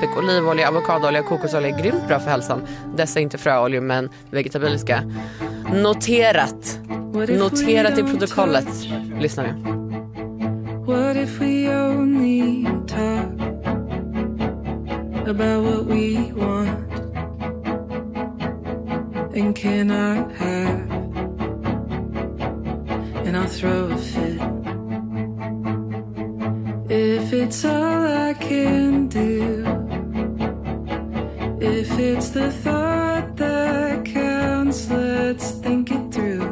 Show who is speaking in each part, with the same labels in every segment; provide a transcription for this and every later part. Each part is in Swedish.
Speaker 1: tallrik, olivolja, avokadoolja och kokosolja är grymt bra för hälsan. Dessa är inte fröoljor men vegetabiliska. Noterat i protokollet. Lyssna nu.
Speaker 2: What if we only talk about what we want and cannot have, and I'll throw a fit if it's all I can do, if it's the thought that counts, let's think it through.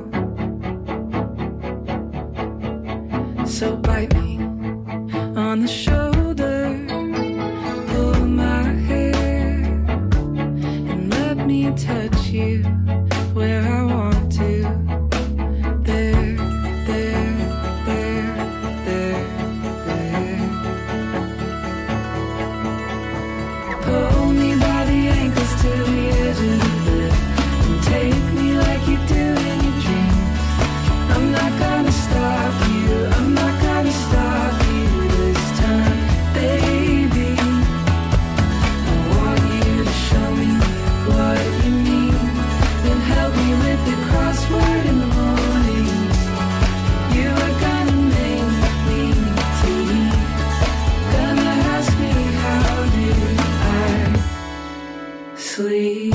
Speaker 2: So bite me on the shoulder, pull my hair, and let me touch you where I want to. There, there, there, there, there. Pull me by the ankles to the edge of the bed and take me like you do in your dreams. I'm not gonna stop you, I'm not gonna stop you this time, baby. I want you to show me what you mean, then help me with the crossword in the morning. You are gonna make me tea, gonna ask me how do I sleep.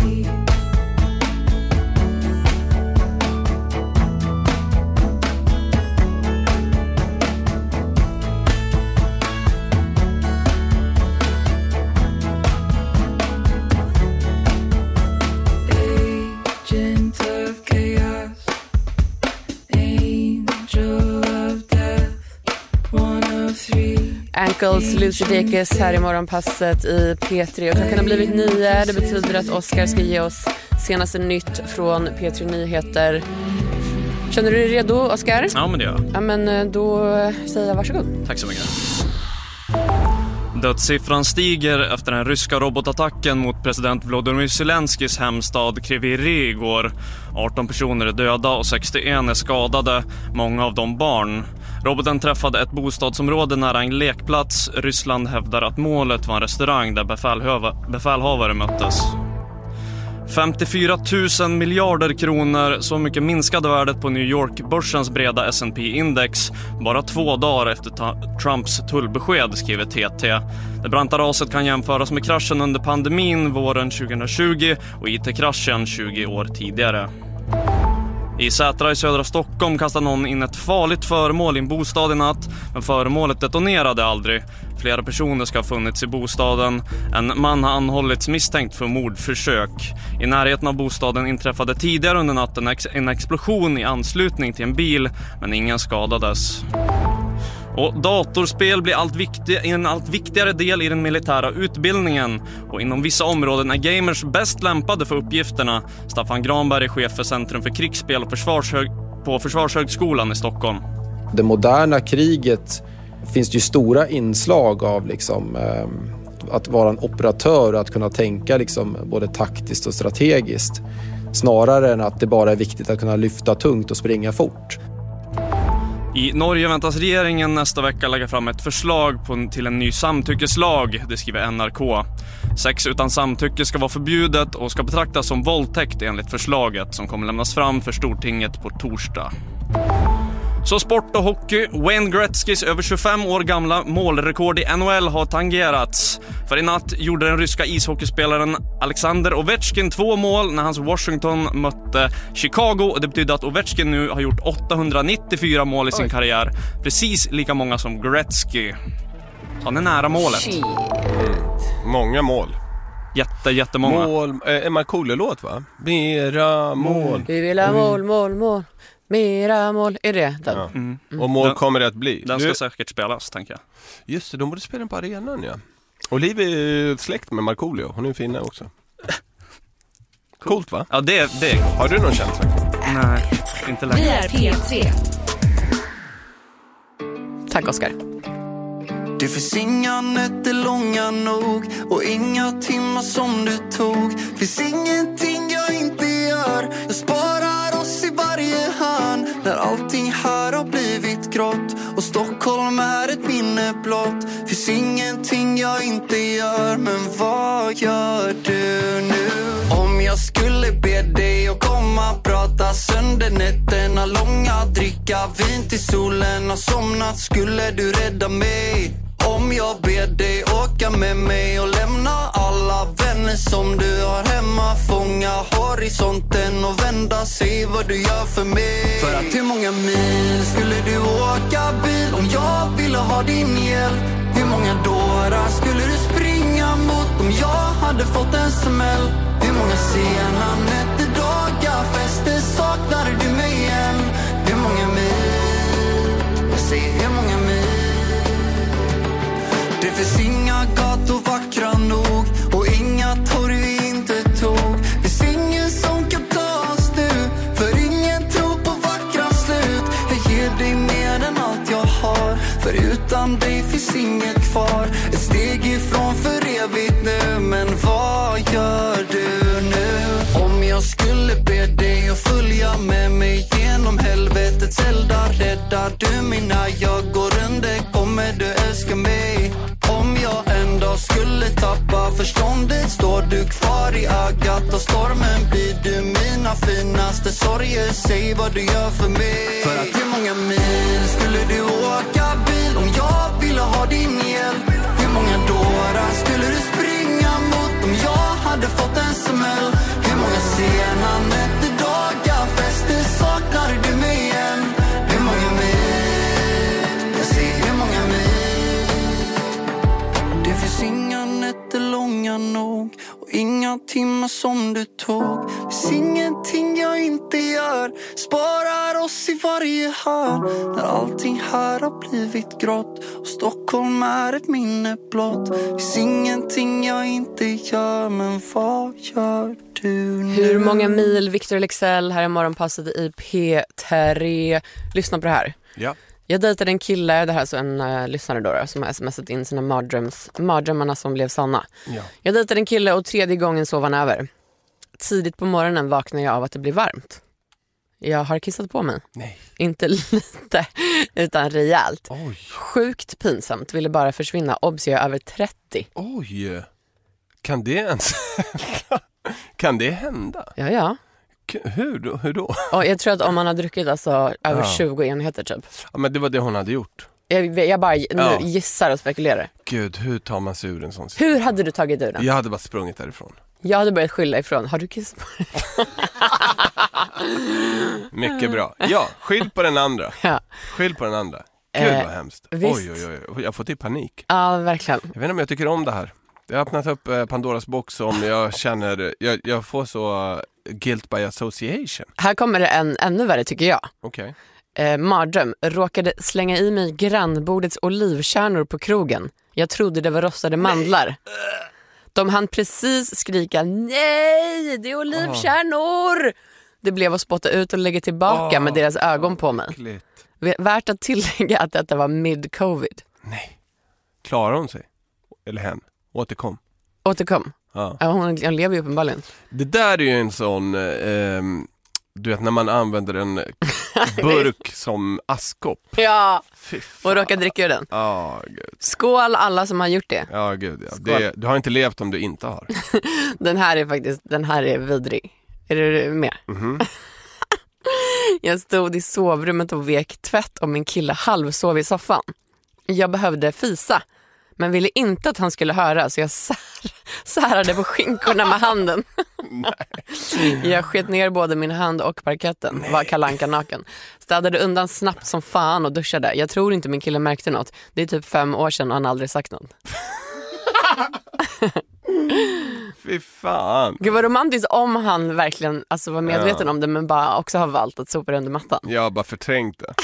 Speaker 2: Agent of chaos, angel of death, one of three.
Speaker 1: Ankles, Lucy Dacus här i morgonpasset i P3 och klockan har blivit 9. Det betyder att Oscar ska ge oss senaste nytt från P3 Nyheter. Känner du dig redo, Oscar?
Speaker 3: Ja, men det gör jag.
Speaker 1: Ja, men då säger jag varsågod.
Speaker 3: Tack så mycket. Dödssiffran stiger efter den ryska robotattacken mot president Volodymyr Zelenskys hemstad Kryvyi igår. 18 personer är döda och 61 är skadade, många av dem barn. Roboten träffade ett bostadsområde nära en lekplats. Ryssland hävdar att målet var en restaurang där befälhavare möttes. 54 000 miljarder kronor, så mycket minskade värdet på New York-börsens breda S&P-index bara 2 dagar efter Trumps tullbesked, skriver TT. Det branta raset kan jämföras med kraschen under pandemin våren 2020 och IT-kraschen 20 år tidigare. I Sätra i södra Stockholm kastade någon in ett farligt föremål i en bostad i natt, men föremålet detonerade aldrig. Flera personer ska ha funnits i bostaden. En man har anhållits misstänkt för mordförsök. I närheten av bostaden inträffade tidigare under natten en explosion i anslutning till en bil, men ingen skadades. Och datorspel blir en allt viktigare del i den militära utbildningen. Och inom vissa områden är gamers bäst lämpade för uppgifterna. Staffan Granberg är chef för Centrum för krigsspel och på Försvarshögskolan i Stockholm.
Speaker 4: Det moderna kriget finns det ju stora inslag av liksom, att vara en operatör och att kunna tänka liksom, både taktiskt och strategiskt. Snarare än att det bara är viktigt att kunna lyfta tungt och springa fort.
Speaker 3: I Norge väntas regeringen nästa vecka lägga fram ett förslag till en ny samtyckeslag, det skriver NRK. Sex utan samtycke ska vara förbjudet och ska betraktas som våldtäkt enligt förslaget som kommer lämnas fram för Stortinget på torsdag. Så sport och hockey. Wayne Gretzkys över 25 år gamla målrekord i NHL har tangerats. För i natt gjorde den ryska ishockeyspelaren Alexander Ovechkin 2 mål när hans Washington mötte Chicago. Det betyder att Ovechkin nu har gjort 894 mål i sin karriär. Precis lika många som Gretzky. Så han är nära målet.
Speaker 5: Många mål.
Speaker 3: Jättemånga.
Speaker 5: Mål, Markoolio-låt va? Mera mål.
Speaker 1: Vi vill ha mål. Mera mål, är det den?
Speaker 5: Ja. Och mål kommer det att bli.
Speaker 3: Den ska säkert spelas, tänker jag.
Speaker 5: Just det, de borde spela den på arenan, ja. Olivia är ju släkt med Markoolio. Hon är finna också. Coolt va?
Speaker 3: Ja, det är...
Speaker 5: Har du någon känsla?
Speaker 3: Nej, inte längre.
Speaker 6: Vi är P3.
Speaker 1: Tack, Oscar.
Speaker 7: Det finns inga nätter långa nog och inga timmar som du tog. Finns ingenting jag inte gör. Jag sparar oss i varje hörn när allting här har blivit grått och Stockholm är ett minne blott. Finns ingenting jag inte gör, men vad gör du nu? Om jag skulle be dig att komma, prata sönder nätterna långa, dricka vin till solen har somnat, skulle du rädda mig? Om jag ber dig åka med mig och lämna alla vänner som du har hemma, fånga horisonten och vända, se vad du gör för mig. För att hur många mil skulle du åka bil om jag ville ha din hjälp? Hur många dårar skulle du springa mot om jag hade fått en smäll? Hur många sena nätter, dagar, fester saknar du mig igen? Hur många mil? Jag säger hur många mil? Det finns inga gator vackra nog och inga torg vi inte tog. Det finns ingen som kan ta oss nu, för ingen tror på vackra slut. Jag ger dig mer än allt jag har, för utan dig finns inget kvar. Ett steg ifrån för evigt nu, men vad gör du nu? Om jag skulle be dig att följa med mig genom helvetets eldar, räddar du mig när jag går under, kommer du älska mig? Om jag en dag skulle tappa förståndet, står du kvar i ögat och stormen blir du mina finaste sorger. Säg vad du gör för mig. För att hur många mil skulle du åka bil om jag ville ha din hjälp? Hur många dårar skulle du springa mot om jag hade fått en smäll? Hur många sena nätter, dagar, fester saknar du mig igen? Hur många mil? Jag säger hur många mil? Det finns inga nätter långa nog och inga timmar som du tog. Det finns ingenting jag inte gör, sparar oss i varje hörn när allting här har blivit grått och Stockholm är ett minne blott. Det finns ingenting jag inte gör, men vad gör du nu?
Speaker 1: Hur många mil? Victor Leksell här i morgonpasset i P3. Lyssna på det här.
Speaker 5: Ja.
Speaker 1: Jag dejtade en kille, det här är alltså en lyssnare då, som har smsat in sina mardrömmarna som blev sanna.
Speaker 5: Ja.
Speaker 1: Jag dejtade en kille och 3:e gången sov han över. Tidigt på morgonen vaknade jag av att det blev varmt. Jag har kissat på mig.
Speaker 5: Nej.
Speaker 1: Inte lite, utan rejält.
Speaker 5: Oj.
Speaker 1: Sjukt pinsamt, ville bara försvinna. Obs, jag är över 30.
Speaker 5: Oj. Kan det ens... Kan det hända?
Speaker 1: Ja.
Speaker 5: Hur då?
Speaker 1: Och jag tror att om man har druckit alltså över 20 enheter typ.
Speaker 5: Ja, men det var det hon hade gjort.
Speaker 1: Jag bara nu gissar och spekulerar.
Speaker 5: Gud, hur tar man sig ur en sån situation?
Speaker 1: Hur hade du tagit ur den?
Speaker 5: Jag hade bara sprungit därifrån.
Speaker 1: Jag hade börjat skylla ifrån. Har du kissat på dig?
Speaker 5: Mycket bra. Ja, skyll på den andra.
Speaker 1: Ja.
Speaker 5: Skyll på den andra. Gud vad hemskt.
Speaker 1: Visst.
Speaker 5: Oj. Jag får till panik.
Speaker 1: Ja, verkligen.
Speaker 5: Jag vet inte om jag tycker om det här. Det har öppnat upp Pandoras box som jag känner... Jag får så guilt by association.
Speaker 1: Här kommer det en ännu värre tycker jag.
Speaker 5: Okej.
Speaker 1: Mardröm. Råkade slänga i mig grannbordets olivkärnor på krogen. Jag trodde det var rostade mandlar. De hann precis skrika nej, det är olivkärnor. Det blev att spotta ut och lägga tillbaka med deras ögon på mig.
Speaker 5: Äckligt.
Speaker 1: Värt att tillägga att detta var mid-covid.
Speaker 5: Nej. Klarar hon sig? Eller hen? Återkom.
Speaker 1: Ja, hon lever ju uppenbarligen.
Speaker 5: Det där är ju en sån... du vet, när man använder en burk som askkopp.
Speaker 1: Ja,
Speaker 5: Fy fan.
Speaker 1: och råkar dricka ur den.
Speaker 5: Ja, gud.
Speaker 1: Skål alla som har gjort det.
Speaker 5: Ja, gud. Ja. Du har inte levt om du inte har.
Speaker 1: Den här är vidrig. Är du med?
Speaker 5: Mm-hmm.
Speaker 1: Jag stod i sovrummet och vek tvätt och min kille halvsov i soffan. Jag behövde fisa, men ville inte att han skulle höra, så jag särade på skinkorna med handen. Jag sket ner både min hand och parketten. Var Kalle Anka naken. Städade undan snabbt som fan och duschade. Jag tror inte min kille märkte något. Det är typ 5 år sedan och han aldrig sagt något.
Speaker 5: Fy fan.
Speaker 1: Gud vad romantiskt om han verkligen var medveten om det, men bara också har valt att sopa under mattan.
Speaker 5: Jag har bara förträngt det.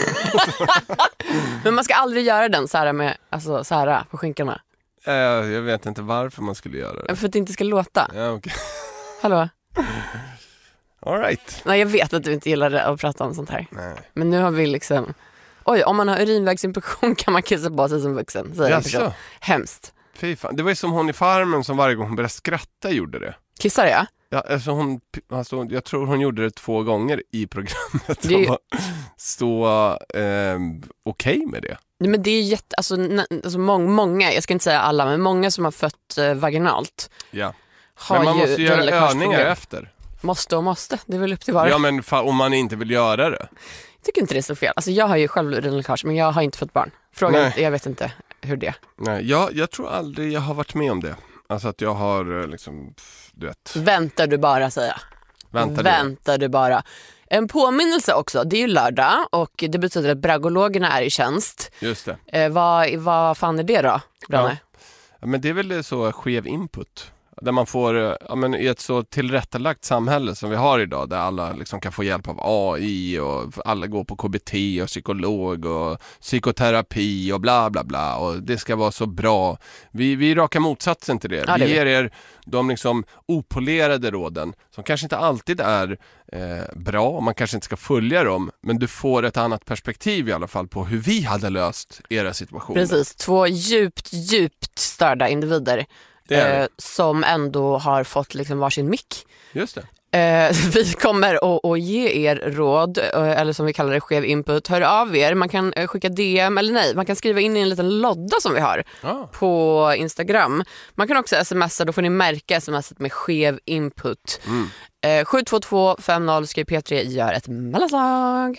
Speaker 1: Men man ska aldrig göra den så här med så här på skinkorna.
Speaker 5: Jag vet inte varför man skulle göra det.
Speaker 1: För att det inte ska låta.
Speaker 5: Ja, okej.
Speaker 1: Hallå?
Speaker 5: All right.
Speaker 1: Nej, jag vet att du inte gillar att prata om sånt här.
Speaker 5: Nej.
Speaker 1: Men nu har vi liksom... Oj, om man har urinvägsinfektion kan man kissa på sig som vuxen. Hemskt.
Speaker 5: Fy fan. Det var ju som hon i Farmen som varje gång hon började skratta gjorde det.
Speaker 1: Kissar jag?
Speaker 5: Ja, alltså jag tror hon gjorde det 2 gånger i programmet.
Speaker 1: Det är ju-
Speaker 5: Och så okej med det.
Speaker 1: Nej, men det är alltså många, jag ska inte säga alla, men många som har fött vaginalt
Speaker 5: Ja.
Speaker 1: har
Speaker 5: Men man
Speaker 1: ju
Speaker 5: måste göra
Speaker 1: drömläckageproblem.
Speaker 5: övningar efter.
Speaker 1: Måste, det är väl upp till var.
Speaker 5: Ja, men om man inte vill göra det.
Speaker 1: Jag tycker inte det är så fel. Alltså jag har ju själv drömläckage, men jag har inte fått barn. Frågan, jag vet inte hur det är.
Speaker 5: Nej, jag tror aldrig jag har varit med om det. Alltså att jag har liksom, du vet.
Speaker 1: Väntar du bara, säga. Väntar du bara. En påminnelse också, det är ju lördag och det betyder att bragologerna är i tjänst.
Speaker 5: Just det.
Speaker 1: Vad fan är det då, Branne?
Speaker 5: Ja, men det är väl så skev input. Där man får, i ett så tillrättalagt samhälle som vi har idag, där alla liksom kan få hjälp av AI och alla går på KBT och psykolog och psykoterapi och bla bla bla, och det ska vara så bra. Vi är raka motsatsen till det. Vi ger er de liksom opolerade råden som kanske inte alltid är bra, och man kanske inte ska följa dem, men du får ett annat perspektiv i alla fall på hur vi hade löst era situationer.
Speaker 1: Precis, 2 djupt störda individer som ändå har fått liksom varsin mick.
Speaker 5: Just det.
Speaker 1: Vi kommer att ge er råd, eller som vi kallar det, skev input. Hör av er, man kan skicka DM, eller nej, man kan skriva in i en liten lodda som vi har på Instagram. Man kan också smsa, då får ni märka smset med skev input. 72250, skriv P3, gör ett mellanslag.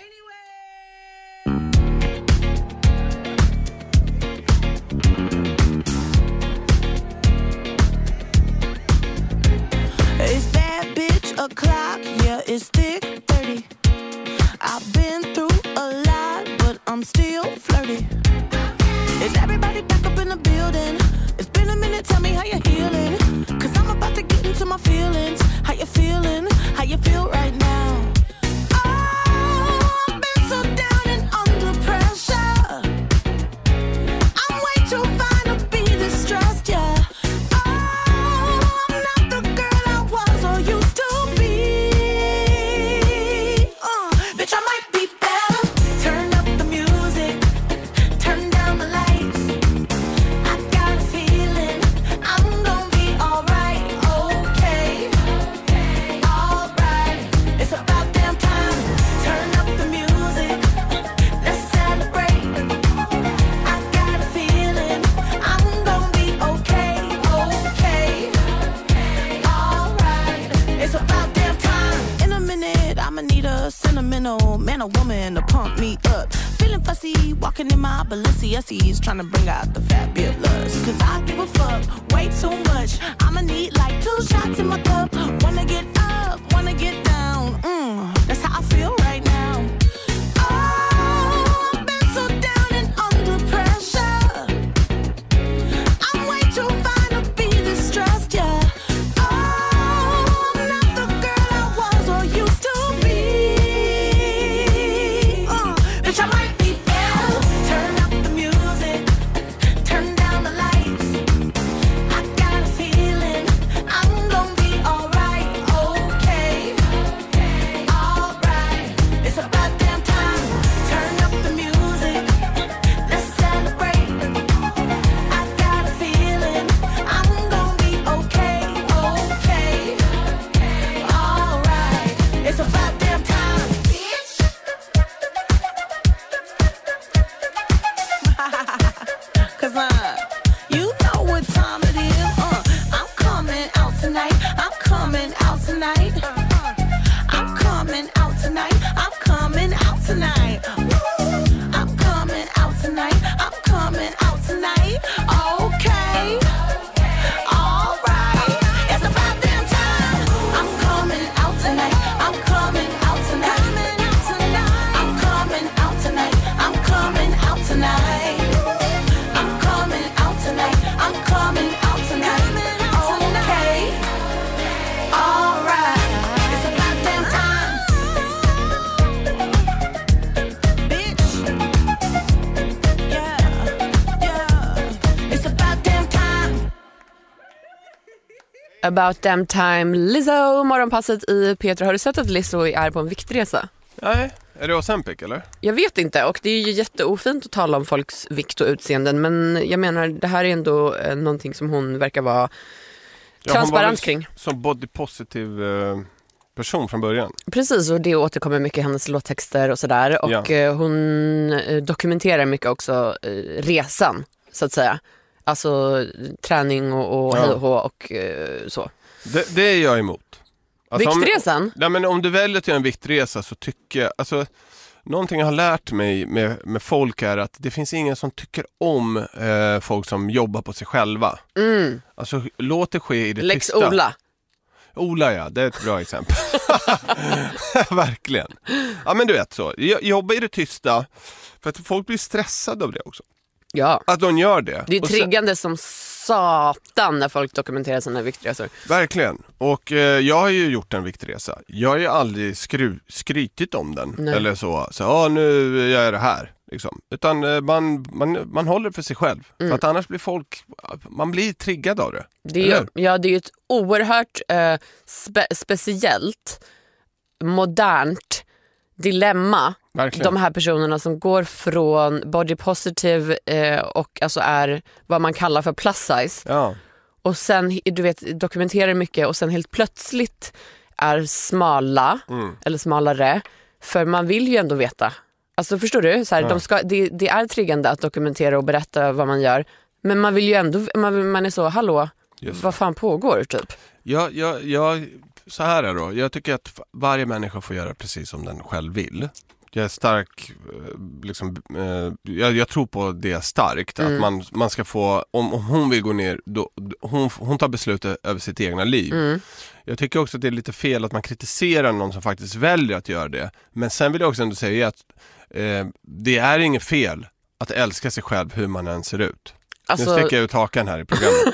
Speaker 6: It's that bitch o'clock, yeah, it's thick 30. I've been through a lot, but I'm still flirty. Is everybody back up in the building? It's been a minute, tell me how you're healing. Cause I'm about to get into my feelings. How you feeling? How you feel right now? Oh, I've been so down and under pressure. I'm way too fine to be distressed, yeah. Sentimental man or woman to pump me up. Feeling fussy, walking in my Balenciennes, trying to bring out the fabulous. Cause I give a fuck way too much. I'ma need like 2 shots in my cup. Wanna get up, wanna get down. That's how I feel right now. Oh, I've been so down and under pressure. I'm way too fine to be distressed, yeah.
Speaker 1: About damn time, Lizzo, morgonpasset i Petra. Har du sett att Lizzo är på en viktresa?
Speaker 5: Nej, är det Ozempic eller?
Speaker 1: Jag vet inte, och det är ju jätteofint att tala om folks vikt och utseenden, men jag menar, det här är ändå någonting som hon verkar vara transparent kring.
Speaker 5: Som body positive person från början.
Speaker 1: Precis, och det återkommer mycket i hennes låttexter och sådär. Och hon dokumenterar mycket också resan, så att säga. Alltså träning och hej och hå och så.
Speaker 5: Det är jag emot. Alltså,
Speaker 1: viktresan?
Speaker 5: Om du väljer att göra en viktresa så tycker jag... Alltså, någonting jag har lärt mig med folk är att det finns ingen som tycker om folk som jobbar på sig själva. Alltså låt det ske i det
Speaker 1: Lex
Speaker 5: tysta.
Speaker 1: Ola,
Speaker 5: ja, det är ett bra exempel. Verkligen. Ja, men du vet så. Jobba i det tysta för att folk blir stressade av det också.
Speaker 1: Ja.
Speaker 5: Att de gör det.
Speaker 1: Det är triggande som satan när folk dokumenterar sina viktresor.
Speaker 5: Verkligen. Och jag har ju gjort en viktresa. Jag har ju aldrig skrytit om den.
Speaker 1: Nej.
Speaker 5: Eller så nu gör jag det här. Liksom. Utan man håller för sig själv. För att annars blir man blir triggad av det.
Speaker 1: Det är ju ett oerhört speciellt, modernt dilemma.
Speaker 5: Verkligen.
Speaker 1: De här personerna som går från body positive och alltså är vad man kallar för plus size.
Speaker 5: Ja.
Speaker 1: Och sen, du vet, dokumenterar mycket och sen helt plötsligt är smala eller smalare. För man vill ju ändå veta. Alltså förstår du? Så här, det är triggande att dokumentera och berätta vad man gör. Men man vill ju ändå, man är så, hallå, vad fan pågår typ?
Speaker 5: Så här är då. Jag tycker att varje människa får göra precis som den själv vill. Jag är stark, jag tror på det starkt. Att man ska få, om hon vill gå ner, då, hon tar beslutet över sitt egna liv. Jag tycker också att det är lite fel att man kritiserar någon som faktiskt väljer att göra det. Men sen vill jag också ändå säga att det är inget fel att älska sig själv hur man än ser ut.
Speaker 1: Alltså...
Speaker 5: Nu sticker jag ut hakan här i programmet.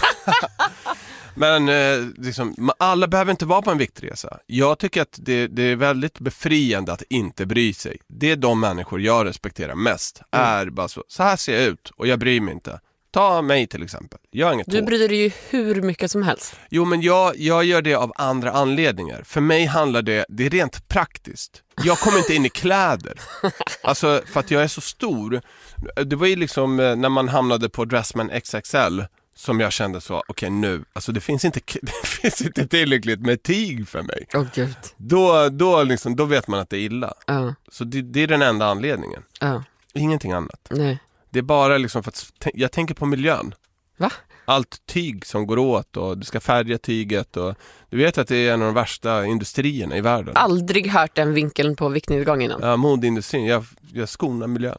Speaker 5: Men alla behöver inte vara på en viktresa. Jag tycker att det är väldigt befriande att inte bry sig. Det är de människor jag respekterar mest. Är bara så här ser jag ut och jag bryr mig inte. Ta mig till exempel. Jag har inget
Speaker 1: Du bryr dig ju hur mycket som helst.
Speaker 5: Jo, men jag gör det av andra anledningar. För mig handlar det är rent praktiskt. Jag kommer inte in i kläder. Alltså för att jag är så stor. Det var ju liksom när man hamnade på Dressman XXL som jag kände så, okej, nu, alltså det finns inte tillräckligt med tyg för mig.
Speaker 1: Gud.
Speaker 5: Då vet man att det är illa. Så det är den enda anledningen. Ingenting annat.
Speaker 1: Nej.
Speaker 5: Det är bara liksom för att jag tänker på miljön.
Speaker 1: Va?
Speaker 5: Allt tyg som går åt och du ska färga tyget och du vet att det är en av de värsta industrierna i världen.
Speaker 1: Aldrig hört den vinkeln på viktnedgång innan.
Speaker 5: Ja, modeindustrin. Jag skonar miljön.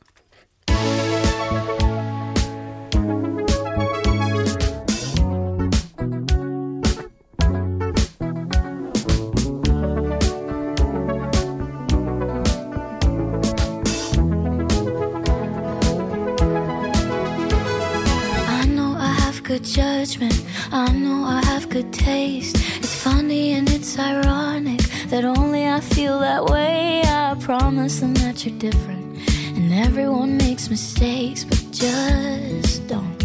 Speaker 8: Good judgment, I know I have good taste. It's funny and it's ironic that only I feel that way. I promise them that you're different and everyone makes mistakes, but just don't.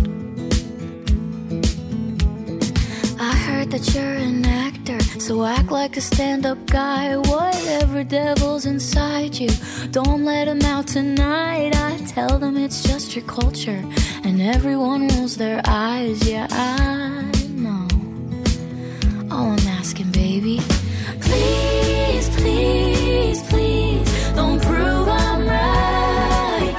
Speaker 8: I heard that you're an actor, so act like a stand-up guy. Whatever devil's inside you, don't let him out tonight. I tell them it's just your culture and everyone rolls their eyes. Yeah, I know. All I'm asking, baby, please, please, please, don't prove I'm right.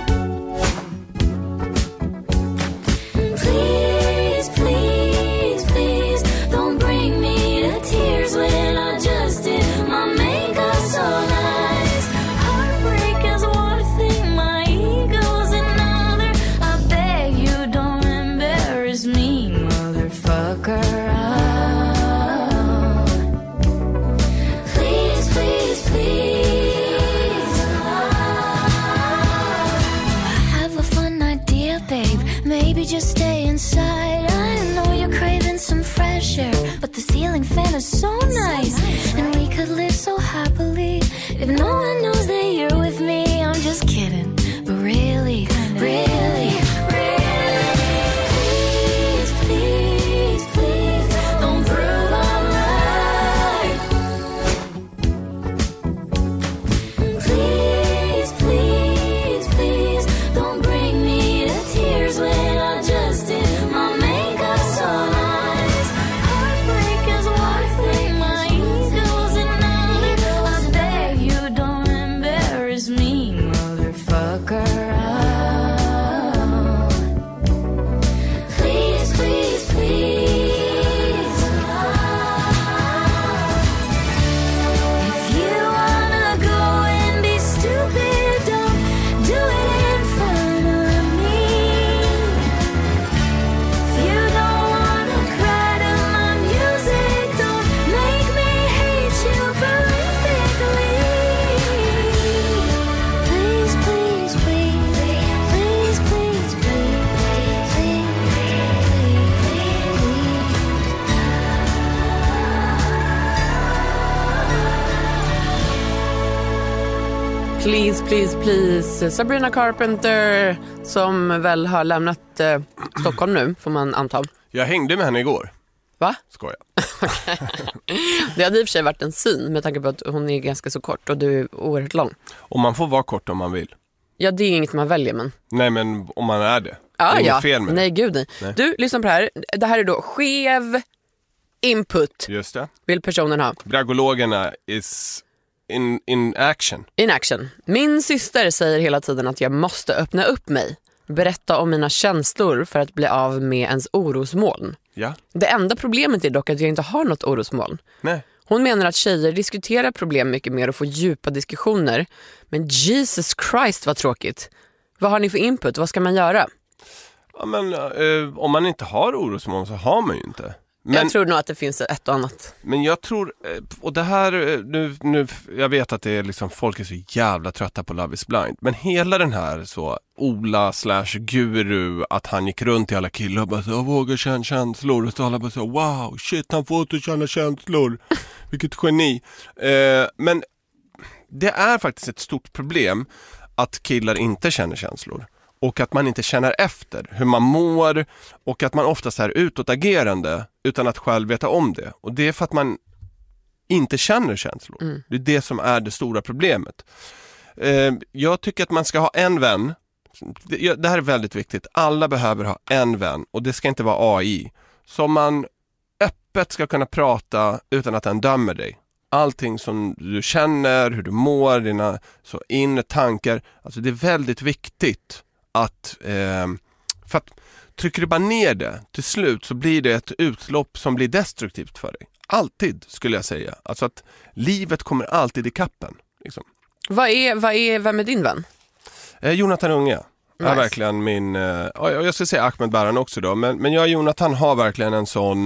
Speaker 8: Please, please, please, don't bring me to tears when I just did my makeup so nice. Heartbreak is one thing, my ego's another. I beg you don't embarrass me, motherfucker. Please, please, please. I have a fun idea, babe. Maybe just stay inside. I know you're craving some fresh air, but the ceiling fan is so nice, and we could live so happily if no one knows that you're with me. I'm just kidding, but really, really, really, please, please, please, don't prove I'm right. Please, please, please, don't bring me to tears when I just did my makeup so nice.
Speaker 1: Please, please, please. Sabrina Carpenter som väl har lämnat Stockholm nu, får man anta.
Speaker 5: Jag hängde med henne igår.
Speaker 1: Va?
Speaker 5: Skoja.
Speaker 1: Det hade i och för sig varit en syn med tanke på att hon är ganska så kort och du är oerhört lång.
Speaker 5: Och man får vara kort om man vill.
Speaker 1: Ja, det är inget man väljer, men...
Speaker 5: Nej, men om man är det.
Speaker 1: Ja,
Speaker 5: det är
Speaker 1: ja.
Speaker 5: inget fel med
Speaker 1: Nej, gud nej. Du, lyssna på det här. Det här är då skev input.
Speaker 5: Just det.
Speaker 1: Vill personen ha.
Speaker 5: Bragologerna is in action.
Speaker 1: In action. Min syster säger hela tiden att jag måste öppna upp mig. Berätta om mina känslor för att bli av med ens orosmoln.
Speaker 5: Ja.
Speaker 1: Det enda problemet är dock att jag inte har något orosmoln.
Speaker 5: Nej.
Speaker 1: Hon menar att tjejer diskuterar problem mycket mer och får djupa diskussioner. Men Jesus Christ, vad tråkigt. Vad har ni för input? Vad ska man göra?
Speaker 5: Ja, men om man inte har orosmoln så har man ju inte. Men,
Speaker 1: jag tror nog att det finns ett och annat.
Speaker 5: Men jag tror, och det här, nu jag vet att det är liksom, folk är så jävla trötta på Love is blind. Men hela den här så Ola/guru, att han gick runt till alla killar och bara så, vågar känna känslor. Och så alla bara så, wow, shit, han får inte känna känslor. Vilket geni. Men det är faktiskt ett stort problem att killar inte känner känslor. Och att man inte känner efter hur man mår. Och att man oftast är utåtagerande utan att själv veta om det. Och det är för att man inte känner känslor. Det är det som är det stora problemet. Jag tycker att man ska ha en vän. Det här är väldigt viktigt. Alla behöver ha en vän. Och det ska inte vara AI. Som man öppet ska kunna prata utan att den dömer dig. Allting som du känner, hur du mår, dina så inre tankar. Alltså det är väldigt viktigt att, för att trycker du bara ner det till slut så blir det ett utlopp som blir destruktivt för dig. Alltid, skulle jag säga. Alltså att livet kommer alltid i kappen. Liksom.
Speaker 1: Vem är din vän?
Speaker 5: Jonathan Unge.
Speaker 1: Nice.
Speaker 5: Är verkligen min, jag ska säga Ahmed Baran också då, men jag och Jonathan har verkligen en sån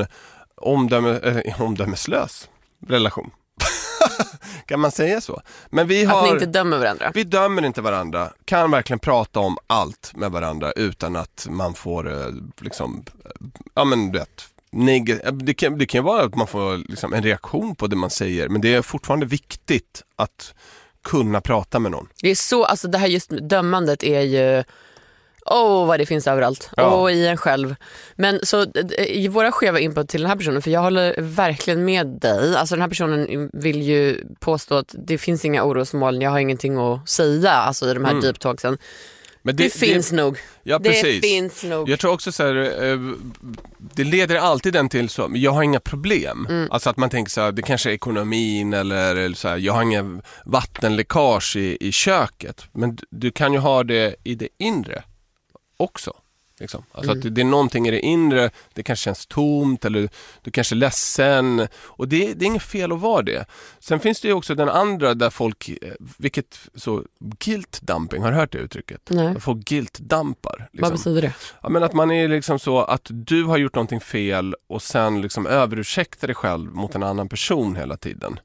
Speaker 5: omdömeslös relation. Kan man säga så? Men vi har,
Speaker 1: att ni inte dömer varandra?
Speaker 5: Vi dömer inte varandra. Kan verkligen prata om allt med varandra utan att man får liksom, ja men rätt. Det kan vara att man får liksom en reaktion på det man säger, men det är fortfarande viktigt att kunna prata med någon. Det är
Speaker 1: så, alltså det här just dömandet är ju vad det finns överallt. Och i en själv. Men så i våra skeva input till den här personen, för jag håller verkligen med dig. Alltså den här personen vill ju påstå att det finns inga orosmoln, jag har ingenting att säga, alltså i de här deep talksen. Men det finns nog.
Speaker 5: Ja, precis.
Speaker 1: Det finns nog.
Speaker 5: Jag tror också så här, det leder alltid den till så, jag har inga problem. Alltså att man tänker så här, det kanske är ekonomin eller så här, jag har inga vattenläckage i köket. Men du kan ju ha det i det inre också. Liksom. Alltså att det är någonting i det inre, det kanske känns tomt eller du kanske är ledsen, och det är inget fel att vara det. Sen finns det ju också den andra där folk, vilket så guilt dumping, har du hört det uttrycket?
Speaker 1: Nej.
Speaker 5: Folk guilt dampar. Liksom.
Speaker 1: Vad betyder det?
Speaker 5: Ja, men att man är liksom så att du har gjort någonting fel och sen liksom överursäktar dig själv mot en annan person hela tiden.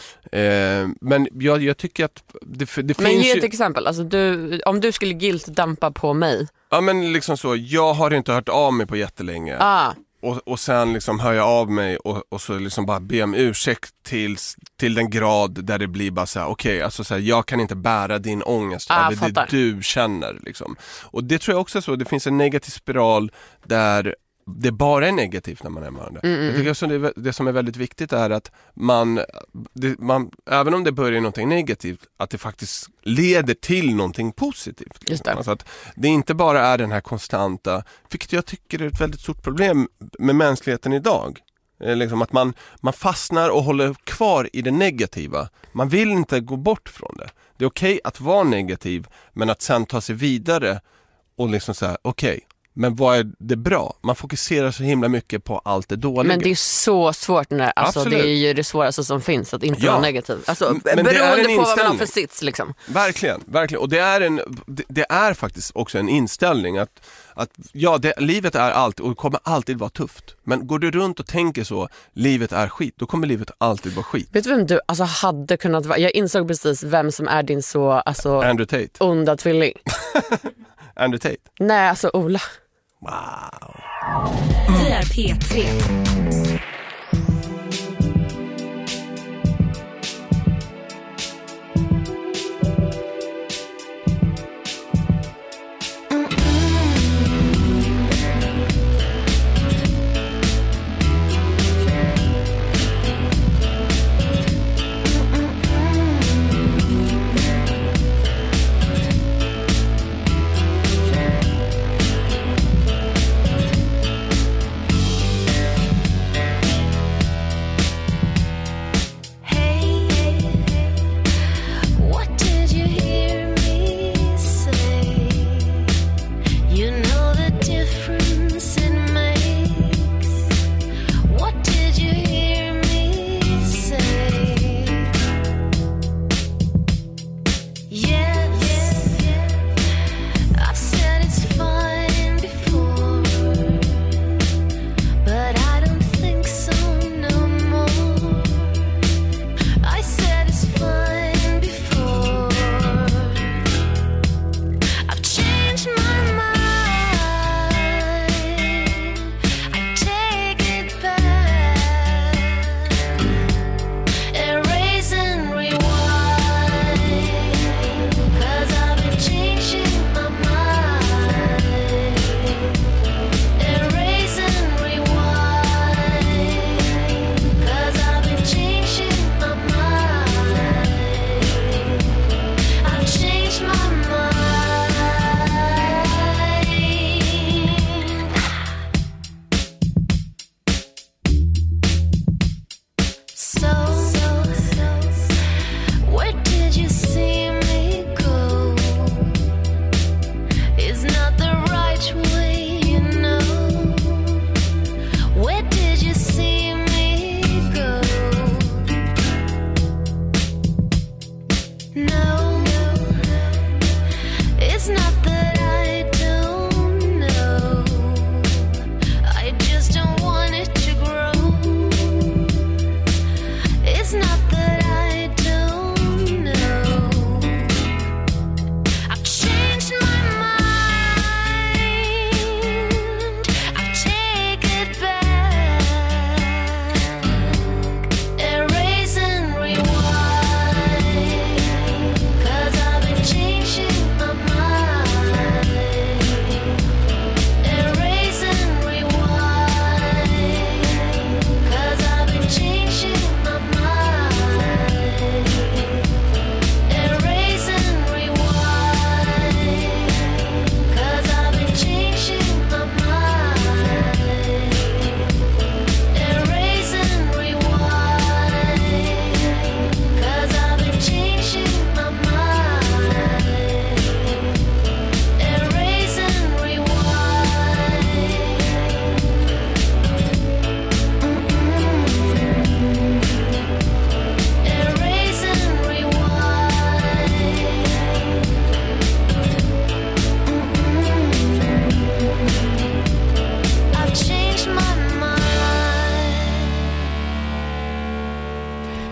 Speaker 5: Men jag tycker att det finns. Men
Speaker 1: ge ett exempel, alltså om du skulle guilt dampa på mig.
Speaker 5: Ja, men liksom så, jag har inte hört av mig på jättelänge. Och sen liksom hör jag av mig och så liksom bara be om ursäkt till den grad där det blir bara så här, okej, alltså så här, jag kan inte bära din ångest över det du känner liksom. Och det tror jag också så, det finns en negativ spiral där det bara är negativt när man är med varandra. Jag tycker också det som är väldigt viktigt är att man även om det börjar någonting negativt, att det faktiskt leder till någonting positivt.
Speaker 1: Just det.
Speaker 5: Alltså att det inte bara är den här konstanta, vilket jag tycker är ett väldigt stort problem med mänskligheten idag. Liksom att man fastnar och håller kvar i det negativa. Man vill inte gå bort från det. Det är okej att vara negativ, men att sen ta sig vidare och liksom säga okej. Men vad är det bra? Man fokuserar så himla mycket på allt det dåliga.
Speaker 1: Men det är så svårt när, alltså det är ju det svåraste som finns, att inte vara negativ. Alltså beroende på vad man har för sits liksom.
Speaker 5: Verkligen, verkligen. Och det är faktiskt också en inställning att livet är allt och kommer alltid vara tufft. Men går du runt och tänker så, livet är skit, då kommer livet alltid vara skit.
Speaker 1: Vet du vem du hade kunnat vara? Jag insåg precis vem som är din så
Speaker 5: Andrew Tate.
Speaker 1: Onda tvilling.
Speaker 5: Andrew Tate?
Speaker 1: Nej, alltså Ola.
Speaker 5: Wow.
Speaker 9: Vi är P3.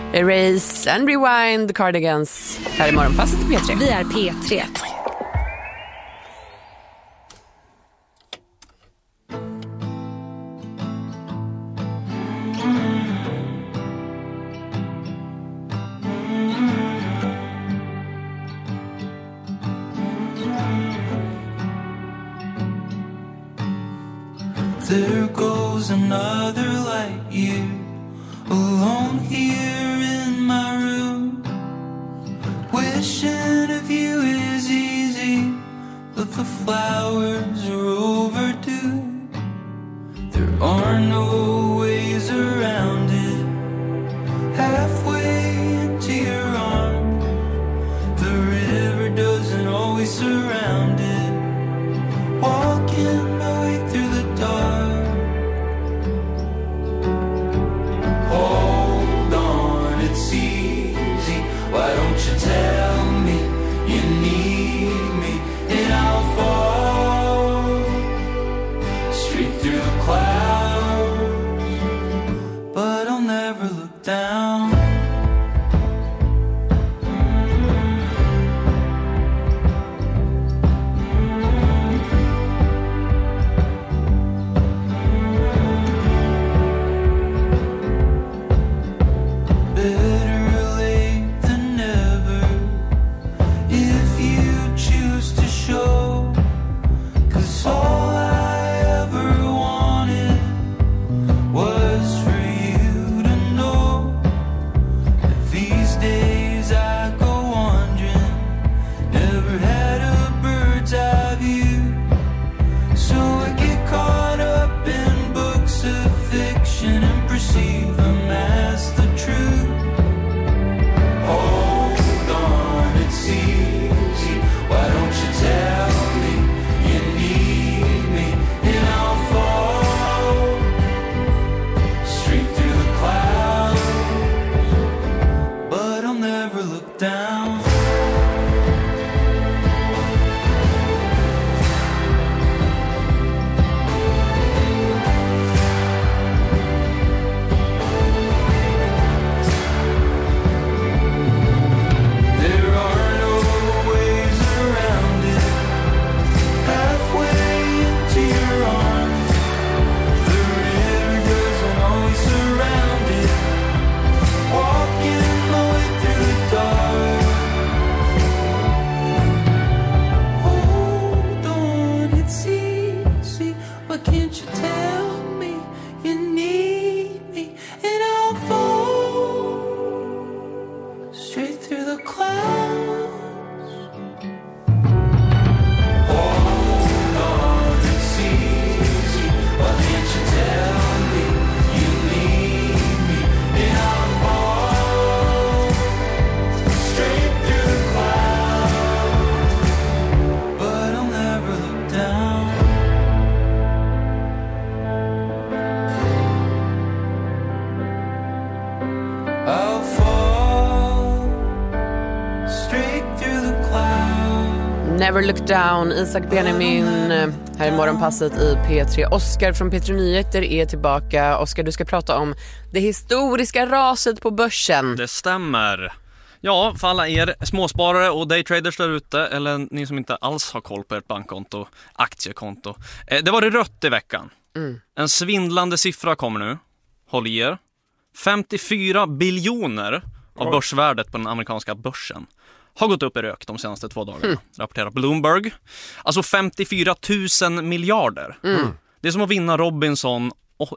Speaker 1: Erase and Rewind, The Cardigans. Här i Morgonpasset i P3.
Speaker 9: Vi är P3.
Speaker 7: There goes another light year, alone here in my room. Wishing of you is easy, but the flowers are overdue. There are no ways around it. Halfway into your arms, the river doesn't always surround it. Walking my way through the dark. Hold on, it's easy. Why don't you tell me you need me? And I'll fall straight through the clouds, but I'll never look down.
Speaker 1: Never Look Down, Isak Benjamin här i Morgonpasset i P3. Oskar från P3 Nyheter är tillbaka. Oskar, du ska prata om det historiska raset på börsen.
Speaker 3: Det stämmer. Ja, för alla er småsparare och daytraders där ute, eller ni som inte alls har koll på ert bankkonto, aktiekonto. Det var det rött i veckan. En svindlande siffra kommer nu. Håll i er. 54 biljoner av börsvärdet på den amerikanska börsen har gått upp i rök de senaste 2 dagarna, rapporterar Bloomberg. Alltså 54 000 miljarder. Det är som att vinna Robinson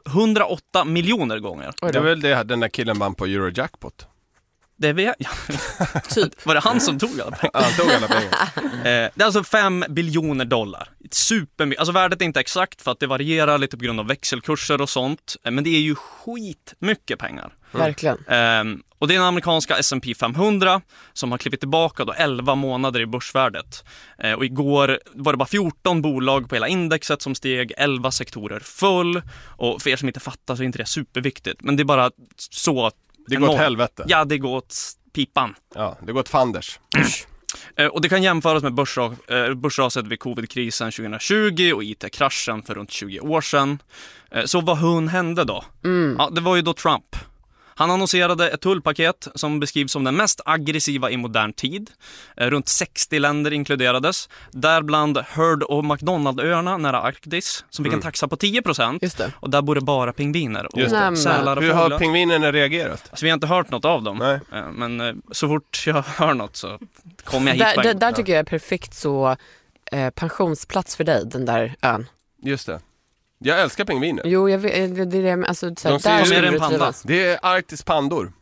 Speaker 3: 108 miljoner gånger.
Speaker 5: Det är väl det den där killen vann på Eurojackpot.
Speaker 3: Det vet jag. Typ. Var det han som tog alla pengar?
Speaker 5: Han tog alla pengar.
Speaker 3: Det är alltså 5 biljoner dollar. Supermycket. Alltså värdet är inte exakt för att det varierar lite på grund av växelkurser och sånt. Men det är ju skitmycket pengar.
Speaker 1: Verkligen.
Speaker 3: Och det är den amerikanska S&P 500 som har klivit tillbaka då 11 månader i börsvärdet. Och igår var det bara 14 bolag på hela indexet som steg, 11 sektorer full. Och för er som inte fattar så är inte det superviktigt. Men det är bara så att
Speaker 5: det går åt helvete.
Speaker 3: Ja, det går åt pipan.
Speaker 5: Ja, det går åt fanders.
Speaker 3: Och det kan jämföras med börsraset vid covid-krisen 2020 och IT-kraschen för runt 20 år sedan. Så vad hände då? Ja, det var ju då Trump. Han annonserade ett tullpaket som beskrivs som den mest aggressiva i modern tid. Runt 60 länder inkluderades. Däribland Heard och McDonald-öarna nära Arktis som fick en taxa på 10%.
Speaker 1: Just det.
Speaker 3: Och där bor det bara pingviner och
Speaker 5: Just det.
Speaker 3: sälar och
Speaker 5: Hur har
Speaker 3: fåglar.
Speaker 5: pingvinerna reagerat?
Speaker 3: Alltså, vi har inte hört något av dem.
Speaker 5: Nej.
Speaker 3: Men så fort jag hör något så kommer jag hit.
Speaker 1: Där tycker jag är perfekt så pensionsplats för dig, den där ön.
Speaker 5: Just det. Jag älskar pingviner.
Speaker 1: Jo, jag vet, det är alltså, så här,
Speaker 5: De ser
Speaker 1: där
Speaker 5: ju
Speaker 1: skulle
Speaker 3: mer än
Speaker 1: du
Speaker 3: panda.
Speaker 1: trivas.
Speaker 5: Det är Arktis pandor.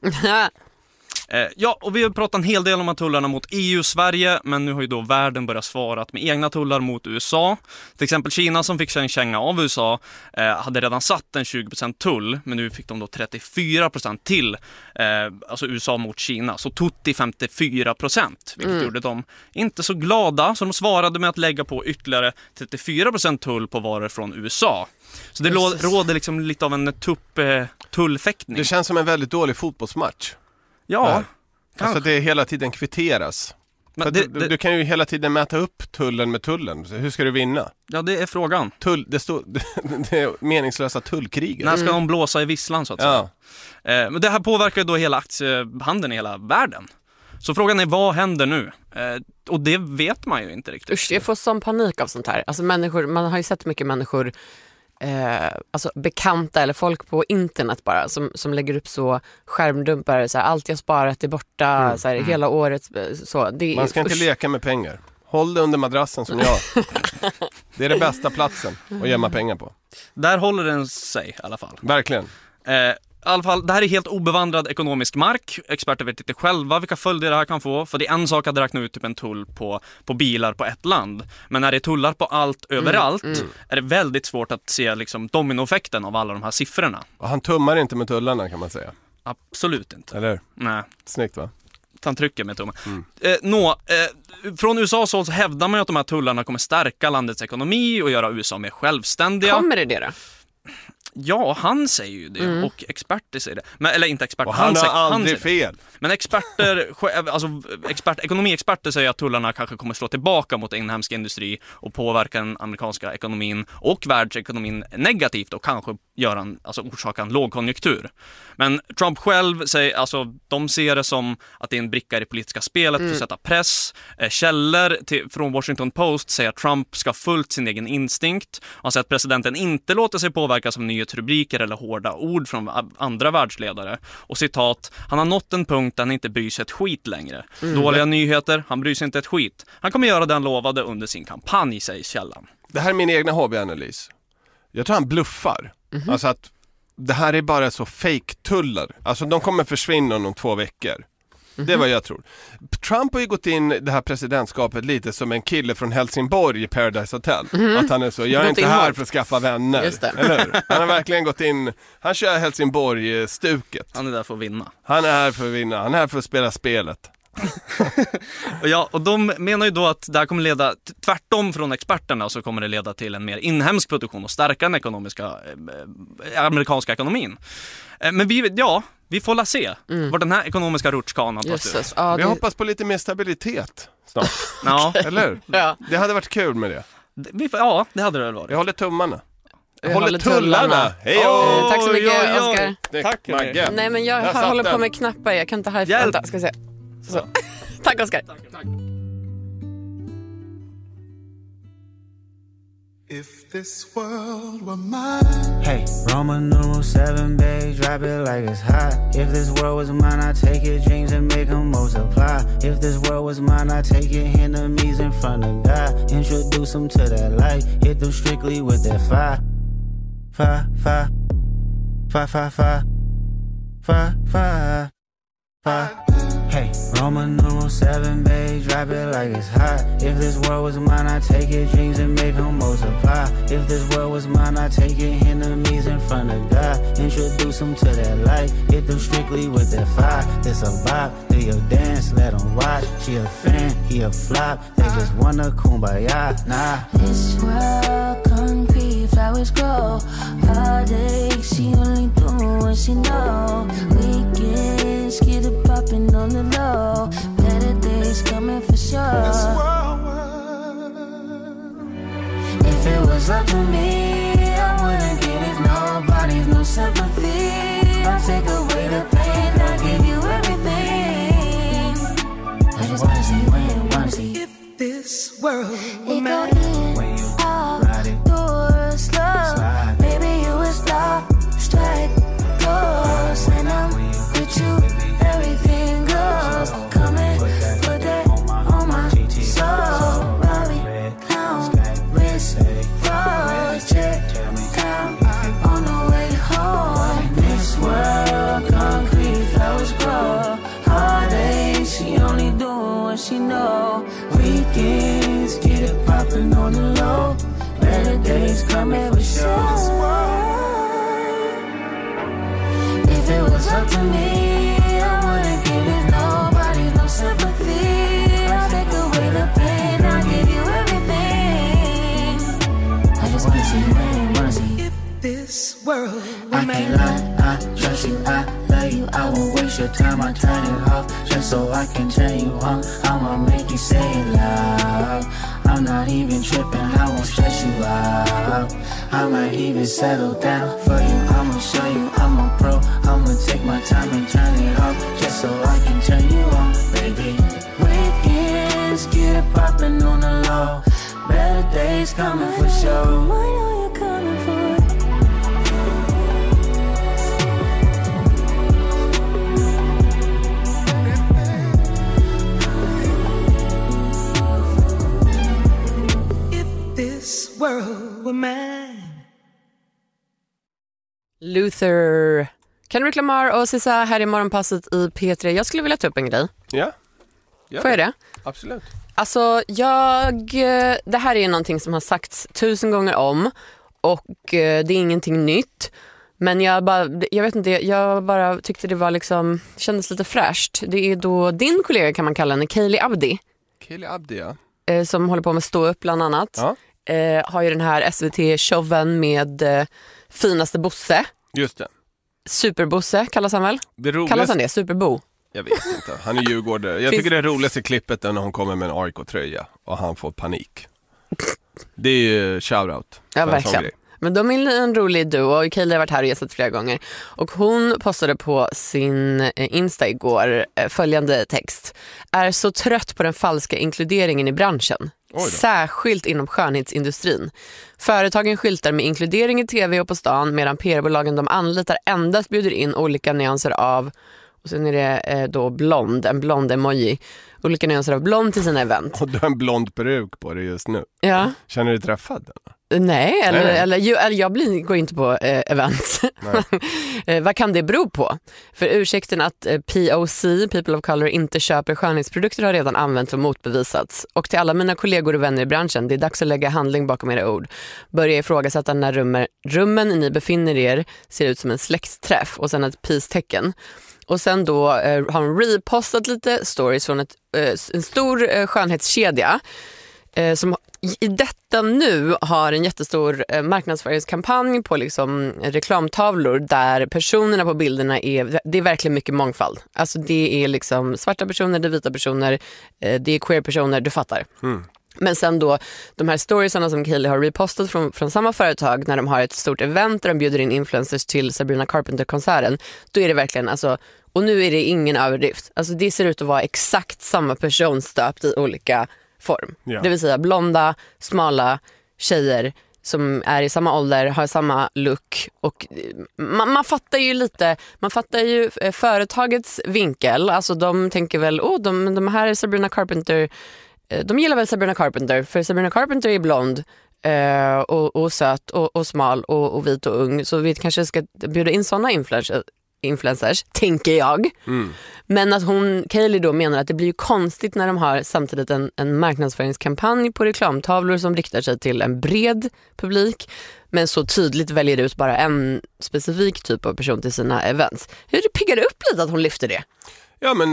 Speaker 3: Ja, och vi har pratat en hel del om tullarna mot EU och Sverige, men nu har ju då världen börjat svara med egna tullar mot USA. Till exempel Kina som fick sig en känga av USA hade redan satt en 20% tull, men nu fick de då 34% till, alltså USA mot Kina. Så tutti 54%, vilket gjorde dem inte så glada, så de svarade med att lägga på ytterligare 34% tull på varor från USA. Så det råder liksom lite av en tullfäktning.
Speaker 5: Det känns som en väldigt dålig fotbollsmatch.
Speaker 3: Ja,
Speaker 5: Alltså det hela tiden kvitteras.
Speaker 3: men
Speaker 5: För du kan ju hela tiden mäta upp tullen med tullen. Så hur ska du vinna?
Speaker 3: ja, det är frågan.
Speaker 5: Det är meningslösa tullkriget.
Speaker 3: När ska de blåsa i visslan så att säga?
Speaker 5: Ja.
Speaker 3: Men det här påverkar då hela aktiehandeln i hela världen. Så frågan är, vad händer nu? Och det vet man ju inte riktigt.
Speaker 1: Usch, jag får sån panik av sånt här. Alltså människor, man har ju sett mycket människor, alltså bekanta eller folk på internet bara som lägger upp så skärmdumpar, så här, allt jag sparat är borta så här, hela året. Så, det är,
Speaker 5: Man ska inte leka med pengar. Håll det under madrassen som jag. Det är den bästa platsen att gömma pengar på.
Speaker 3: Där håller den sig i alla fall.
Speaker 5: Verkligen.
Speaker 3: I alla fall, det här är helt obevandrad ekonomisk mark. Experter vet inte själva vilka följder det här kan få. För det är en sak att räkna ut typ en tull på bilar på ett land. Men när det är tullar på allt överallt är det väldigt svårt att se liksom dominoeffekten av alla de här siffrorna.
Speaker 5: Och han tummar inte med tullarna kan man säga.
Speaker 3: Absolut inte.
Speaker 5: Eller?
Speaker 3: Nej.
Speaker 5: Snyggt va?
Speaker 3: Han trycker med tummen. Från USAs håll så hävdar man ju att de här tullarna kommer stärka landets ekonomi och göra USA mer självständiga.
Speaker 1: Kommer det då?
Speaker 3: Ja, han säger ju det och experter säger det. Men, eller inte experter.
Speaker 5: Och han har aldrig
Speaker 3: säger
Speaker 5: fel.
Speaker 3: Men ekonomiexperter säger att tullarna kanske kommer slå tillbaka mot inhemsk industri och påverka den amerikanska ekonomin och världsekonomin negativt och kanske orsaka en lågkonjunktur. Men Trump själv säger, alltså de ser det som att det är en bricka i det politiska spelet för att sätta press. Källor från Washington Post säger att Trump ska fullt sin egen instinkt. Han säger att presidenten inte låter sig påverkas av nyhetsrubriker eller hårda ord från andra världsledare. Och citat, han har nått en punkt där han inte bryr sig ett skit längre. Dåliga nyheter, han bryr sig inte ett skit. Han kommer göra det han lovade under sin kampanj, säger källan.
Speaker 5: Det här är min egna hobbyanalys. Jag tror han bluffar. Alltså att det här är bara så fake-tullar. Alltså de kommer försvinna om 2 veckor. Det är vad jag tror. Trump har ju gått in det här presidentskapet lite som en kille från Helsingborg i Paradise Hotel. Att han är så, jag är inte här för att skaffa vänner.
Speaker 1: Just det.
Speaker 5: Eller hur? Han har verkligen gått in, han kör Helsingborg-stuket.
Speaker 3: Han är där för att vinna.
Speaker 5: Han är här för att vinna, han är här för att spela spelet.
Speaker 3: Och de menar ju då att det här kommer leda, tvärtom från experterna, så kommer det leda till en mer inhemsk produktion och stärka den amerikanska ekonomin. Men vi får la se var den här ekonomiska rutschkanan tar slut.
Speaker 5: Vi hoppas på lite mer stabilitet snart.
Speaker 3: Ja.
Speaker 5: Eller?
Speaker 1: Ja.
Speaker 5: Det hade varit kul med det.
Speaker 3: Ja, det hade det väl varit.
Speaker 5: Jag håller tummarna.
Speaker 1: Jag håller tullarna.
Speaker 5: Hej
Speaker 1: Tack så mycket, Oskar.
Speaker 5: Tack Magge.
Speaker 1: Nej, men jag håller på med knappar. Jag kan inte ha vänta, ska vi se. Så. Tack, Oskar.
Speaker 7: If this world were mine.
Speaker 10: Hey, Roman numeral 7, babe, drop it like it's hot. If this world was mine, I'd take your dreams and make them multiply. If this world was mine, I'd take your enemies in front of God. Introduce them to that light, hit them strictly with that fire. Fire, fire, fire, fire, fire, fire, fire, fire. Hey, Roman numeral 7, babe, drop it like it's hot. If this world was mine, I'd take your dreams and make them multiply. If this world was mine, I'd take your enemies in front of God. Introduce them to that light, hit them strictly with that fire. This a vibe, do your dance, let them watch. She a fan, he a flop, they just wanna kumbaya, nah.
Speaker 8: This world concrete, flowers grow. Heartache, she only doing what she know. Weekends, get it popping on the low. Better days coming for sure. If it was up to me, I wouldn't give it nobody's no sympathy. I'll take away the pain
Speaker 2: world with
Speaker 8: It
Speaker 2: man.
Speaker 8: go
Speaker 10: When
Speaker 8: in,
Speaker 10: you
Speaker 8: out,
Speaker 10: ride it,
Speaker 8: door, slow.
Speaker 10: slide.
Speaker 8: Baby, you was lost, straight doors. And I'm with you, everything goes. Come and put that on my soul. Robbie, clown, wrist, rose, check down on the way home. This world, concrete flowers grow. Heartache, she only doing what she know. Weekends, get it poppin' on the low. Better days coming for sure. If it was up to me, I wouldn't give it nobody no sympathy. I'll take away the pain, I'll give you everything. I just wanna see you win, wanna see you.
Speaker 2: This world
Speaker 10: I
Speaker 2: with
Speaker 10: can't
Speaker 2: man.
Speaker 10: lie, I trust you, I love you. I won't waste your time, I turn it off just so I can turn you on. I'ma make you say it loud. I'm not even tripping, I won't stress you out. I might even settle down for you. I'ma show you I'm a pro. I'ma take my time and turn it off just so I can turn you on, baby. Weekends, get it poppin' on the low. Better days coming for sure.
Speaker 8: I know you're coming for it.
Speaker 2: This world with man.
Speaker 1: Luther, Kendrick Lamar och Sisa här i morgonpasset i P3. Jag skulle vilja ta upp en grej.
Speaker 5: Ja.
Speaker 1: Får jag det?
Speaker 5: Absolut.
Speaker 1: Alltså det här är någonting som har sagts 1000 gånger om och det är ingenting nytt. Men jag vet inte, jag bara tyckte det var liksom, kändes lite fräscht. Det är då din kollega, kan man kalla henne, Kaylee Abdi.
Speaker 5: Kaylee Abdi, ja.
Speaker 1: Som håller på med Stå upp bland annat.
Speaker 5: Ja.
Speaker 1: Har ju den här SVT-showen med Finaste Bosse.
Speaker 5: Just det.
Speaker 1: Superbosse kallas han väl? Kallas han det? Superbo?
Speaker 5: Jag vet inte, han är djurgårdare. Jag tycker det är roligaste klippet är när hon kommer med en AIK-tröja och han får panik. Det är ju shoutout.
Speaker 1: Ja, verkligen. Men de är en rolig duo och Kaylee har varit här och gästat flera gånger. Och hon postade på sin Insta igår följande text. Är så trött på den falska inkluderingen i branschen. Särskilt inom skönhetsindustrin. Företagen skyltar med inkludering i tv och på stan medan PR-bolagen de anlitar endast bjuder in olika nyanser av, och sen är det då en blond emoji, olika nyanser av blond till sina event.
Speaker 5: Och du har en blond peruk på dig just nu.
Speaker 1: Ja.
Speaker 5: Känner du dig träffad?
Speaker 1: Nej, eller jag går inte på event. Vad kan det bero på? För ursäkten att POC, People of Color, inte köper skönhetsprodukter har redan använts och motbevisats. Och till alla mina kollegor och vänner i branschen, det är dags att lägga handling bakom era ord. Börja ifrågasätta när rummen ni befinner er ser ut som en släktträff och sen ett peace-tecken. Och sen då har hon repostat lite stories från en stor skönhetskedja som i detta nu har en jättestor marknadsföringskampanj på liksom reklamtavlor där personerna på bilderna det är verkligen mycket mångfald. Alltså det är liksom svarta personer, det är vita personer, det är queer-personer, du fattar. Men sen då de här storiesarna som Kaylee har repostat från samma företag när de har ett stort event där de bjuder in influencers till Sabrina Carpenter-konserten, då är det verkligen alltså, och nu är det ingen överdrift. Alltså det ser ut att vara exakt samma person stöpt i olika form. Ja. Det vill säga blonda, smala tjejer som är i samma ålder, har samma look och man fattar ju företagets vinkel. Alltså de tänker väl, de här är Sabrina Carpenter, de gillar väl Sabrina Carpenter för Sabrina Carpenter är blond och söt och smal och vit och ung, så vi kanske ska bjuda in såna influencers, tänker jag. Men att Kaylee då menar att det blir ju konstigt när de har samtidigt en marknadsföringskampanj på reklamtavlor som riktar sig till en bred publik, men så tydligt väljer ut bara en specifik typ av person till sina events. Hur piggar det upp lite att hon lyfter det?
Speaker 5: Ja, men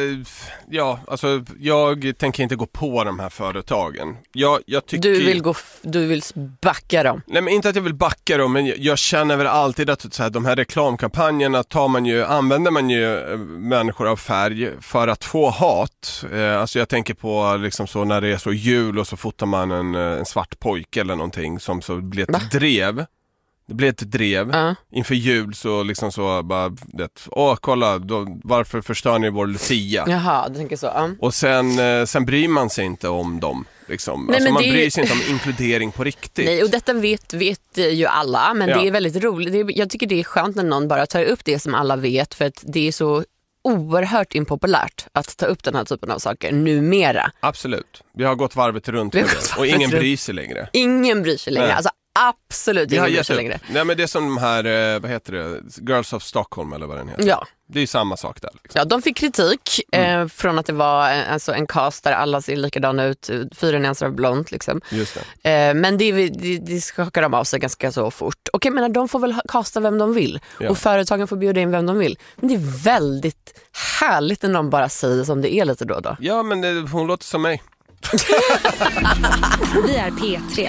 Speaker 5: alltså jag tänker inte gå på de här företagen. Jag tycker...
Speaker 1: Du vill backa dem?
Speaker 5: Nej, men inte att jag vill backa dem, men jag känner väl alltid att så här, de här reklamkampanjerna använder man ju människor av färg för att få hat. Alltså jag tänker på liksom så när det är så jul och så fotar man en svart pojke eller någonting som så blir ett drev. Det blev ett drev inför jul, så liksom så bara kolla varför förstör ni vår Lucia?
Speaker 1: Jaha, du tänker så.
Speaker 5: Och sen bryr man sig inte om dem. liksom.
Speaker 1: Nej,
Speaker 5: alltså, man
Speaker 1: det
Speaker 5: bryr sig inte om inkludering på riktigt.
Speaker 1: Nej, och detta vet ju alla, men det är väldigt roligt. Jag tycker det är skönt när någon bara tar upp det som alla vet, för att det är så oerhört impopulärt att ta upp den här typen av saker numera.
Speaker 5: Absolut. Vi har gått varvet runt med det och ingen bryr sig längre.
Speaker 1: Ingen bryr sig längre.
Speaker 5: Nej.
Speaker 1: Alltså absolut ingen bryr sig längre.
Speaker 5: Nej, men det är som de här, vad heter det? Girls of Stockholm eller vad den heter.
Speaker 1: Ja.
Speaker 5: Det är ju samma sak där. Liksom.
Speaker 1: Ja, de fick kritik från att det var alltså, en cast där alla ser likadana ut, 4 nyanser av blont liksom.
Speaker 5: Just det.
Speaker 1: Men det skakar de av sig ganska så fort. Okej, men de får väl kasta vem de vill.
Speaker 5: Ja.
Speaker 1: Och företagen får bjuda in vem de vill. Men det är väldigt härligt när någon bara säger som det är lite då och då.
Speaker 5: Ja, men hon låter som mig.
Speaker 9: Vi är P3.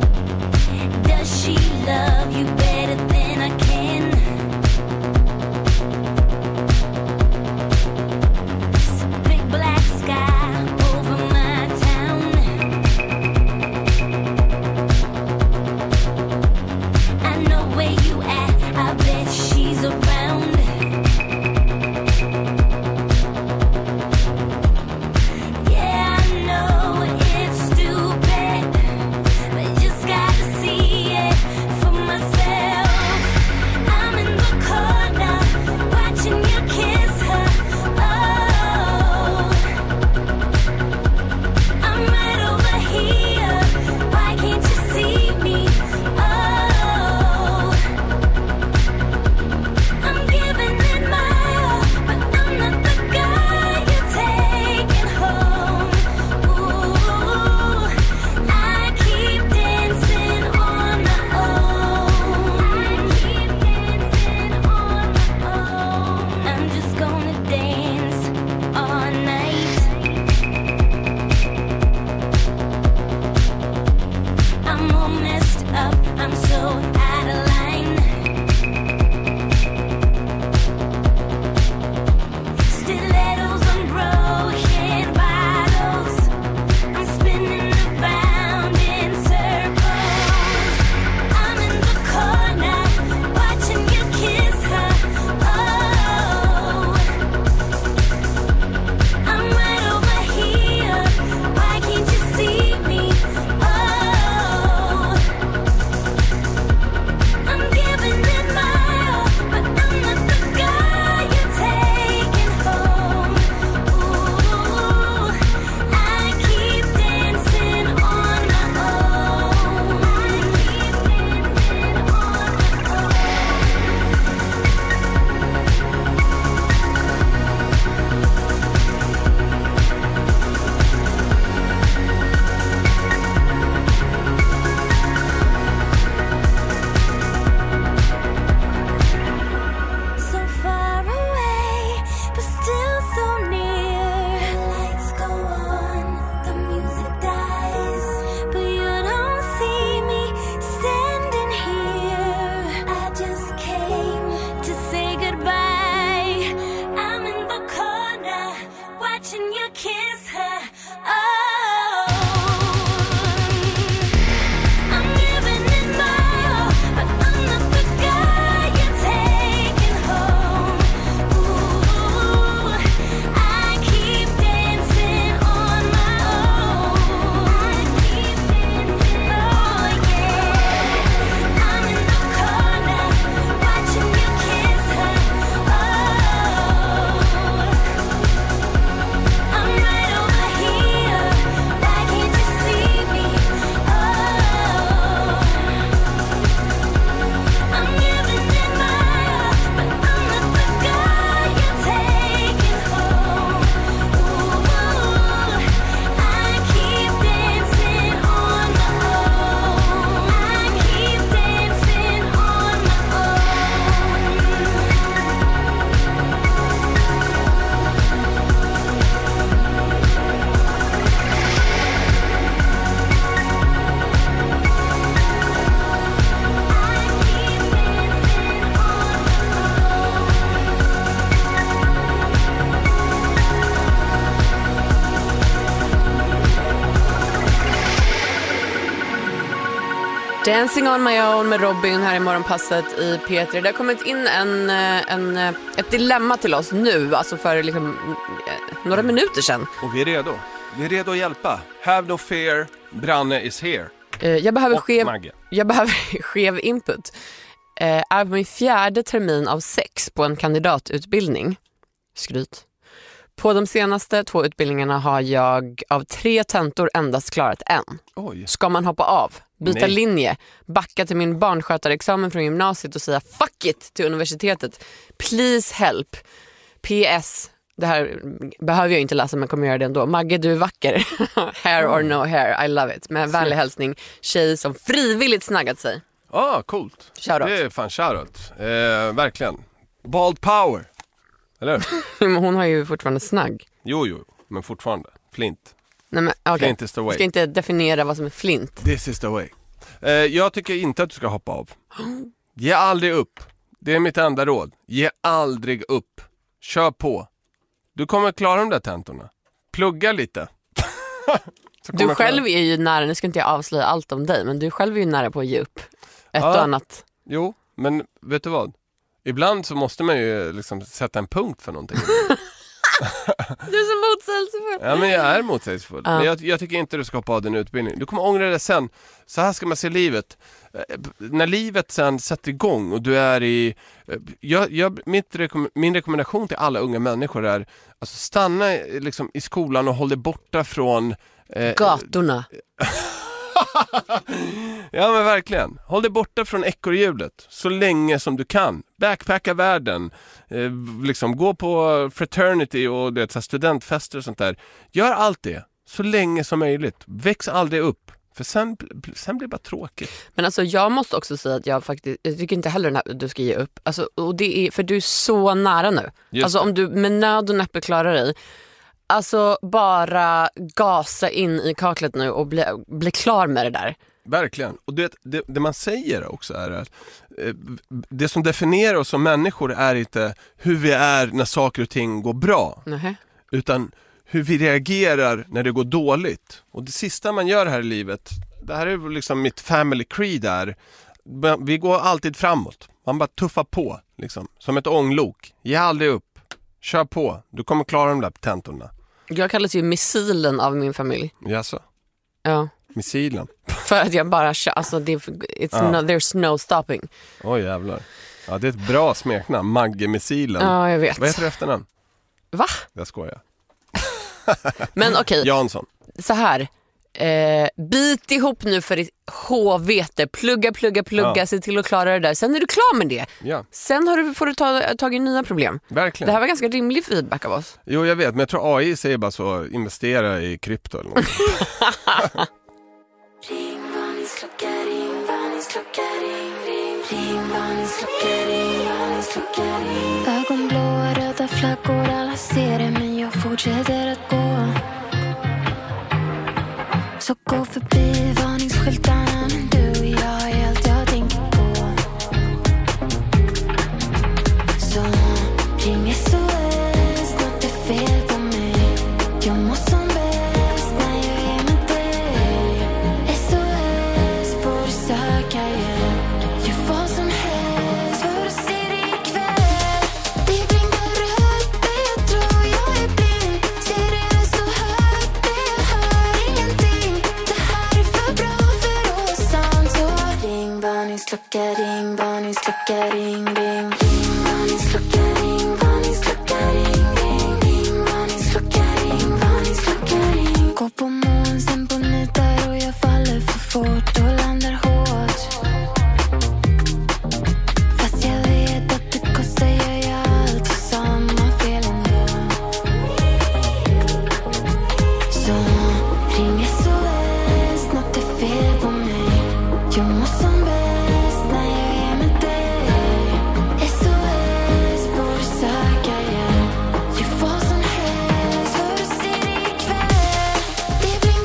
Speaker 8: Does she love you better than I can?
Speaker 1: Dancing on my own med Robin här i morgonpasset i P3. Det har kommit in ett dilemma till oss nu, alltså för liksom, några minuter sedan.
Speaker 5: Och vi är redo. Vi är redo att hjälpa. Have no fear, Branne is here.
Speaker 1: Jag behöver skev input. Är min 4:e termin av 6 på en kandidatutbildning. Skryt. På de senaste 2 utbildningarna har jag av 3 tentor endast klarat 1.
Speaker 5: Oj.
Speaker 1: Ska man hoppa av, byta
Speaker 5: Nej.
Speaker 1: linje, backa till min barnskötarexamen från gymnasiet och säga fuck it till universitetet? Please help. PS. Det här behöver jag inte läsa, men kommer göra det ändå. Magge, du är vacker. Hair or no hair, I love it. Med vänlig hälsning, tjej som frivilligt snaggat sig.
Speaker 5: Coolt.
Speaker 1: Shoutout.
Speaker 5: Det är fan shoutout. Verkligen. Bald power. Eller?
Speaker 1: Men hon har ju fortfarande snagg.
Speaker 5: Jo, men fortfarande. Flint.
Speaker 1: Nej, men, okay.
Speaker 5: Flint is the way.
Speaker 1: Jag ska inte definiera vad som är flint.
Speaker 5: This is the way. Jag tycker inte att du ska hoppa av. Ge aldrig upp. Det är mitt enda råd. Ge aldrig upp. Kör på. Du kommer klara de där tentorna. Plugga lite.
Speaker 1: Du själv är ju nära, nu ska inte jag avslöja allt om dig, men du själv är ju nära på att ge upp ett och annat.
Speaker 5: Jo, men vet du vad? Ibland så måste man ju liksom sätta en punkt för någonting.
Speaker 1: Du är så motsägelsefull.
Speaker 5: Ja, men jag är motsägelsefull. Men jag tycker inte du ska hoppa av din utbildning. Du kommer ångra det sen. Så här ska man se livet. När livet sen sätter igång och du är i... Min rekommendation till alla unga människor är alltså stanna liksom i skolan och håll dig borta från...
Speaker 1: gatorna.
Speaker 5: Ja, men verkligen. Håll dig borta från ekorrhjulet så länge som du kan. Backpacka världen. Liksom gå på fraternity och studentfester och sånt där. Gör allt det så länge som möjligt. Väx aldrig upp. För sen blir det bara tråkigt.
Speaker 1: Men alltså jag måste också säga att jag tycker inte heller att du ska ge upp. Alltså, och det är för du är så nära nu.
Speaker 5: Just
Speaker 1: alltså
Speaker 5: det.
Speaker 1: om du med nöd och näppe klarar dig. Alltså bara gasa in i kaklet nu och bli klar med det där.
Speaker 5: Verkligen. Och det man säger också är att det som definierar oss som människor är inte hur vi är när saker och ting går bra.
Speaker 1: Nej.
Speaker 5: Utan hur vi reagerar när det går dåligt. Och det sista man gör här i livet, det här är liksom mitt family creed där. Vi går alltid framåt. Man bara tuffar på liksom, som ett ånglok. Ge aldrig upp. Kör på. Du kommer klara de där tentorna. Jag
Speaker 1: kallas ju missilen av min familj.
Speaker 5: Jaså?
Speaker 1: Ja.
Speaker 5: Missilen?
Speaker 1: För att jag bara kör, alltså there's no stopping.
Speaker 5: Oj jävlar. Ja, det är ett bra smeknamn. Magge-missilen.
Speaker 1: Ja, jag vet.
Speaker 5: Vad heter du efternamn?
Speaker 1: Va?
Speaker 5: Jag skojar.
Speaker 1: Men okej.
Speaker 5: Jansson.
Speaker 1: Så här. Bit ihop nu för ditt HVT. Plugga, se till att klara det där. Sen är du klar med det.
Speaker 5: Ja.
Speaker 1: Sen får du tag i nya problem.
Speaker 5: Verkligen.
Speaker 1: Det här var ganska rimlig feedback av oss.
Speaker 5: Jo, jag vet, men jag tror AI säger bara så, investera i krypto eller något.
Speaker 8: Ring varningsklocka, ring varningsklocka, ring varningsklocka, ring varningsklocka, ring. Ögonblåa röda flaggor, alla ser det men jag fortsätter att gå. Så gå förbi varningsskyltarna, men du och jag är allt jag tänker på. Så ring SOS, något är fel på mig. Jag mår som bäst när jag är med dig. SOS, borde söka hjälp. Gör vad som helst för att se dig ikväll. Det blinkar rött, jag tror jag är blind. Ser det så högt, jag hör ingenting. Det här är för bra för att vara sant. Så ring varningsklocka, ring varningsklocka, ring varningsklocka, ring varningsklocka, ring varningsklocka, ring varningsklocka, ring. Gå på moln, sen på nitar och jag faller för fort och landar hårt. Fast jag vet att det kostar, gör jag alltid samma fel ändå. Så ring SOS, något är fel på mig. Jag mår som bäst när jag är med dig. SOS, borde söka hjälp. Gör vad som helst för att se dig ikväll. Det blinkar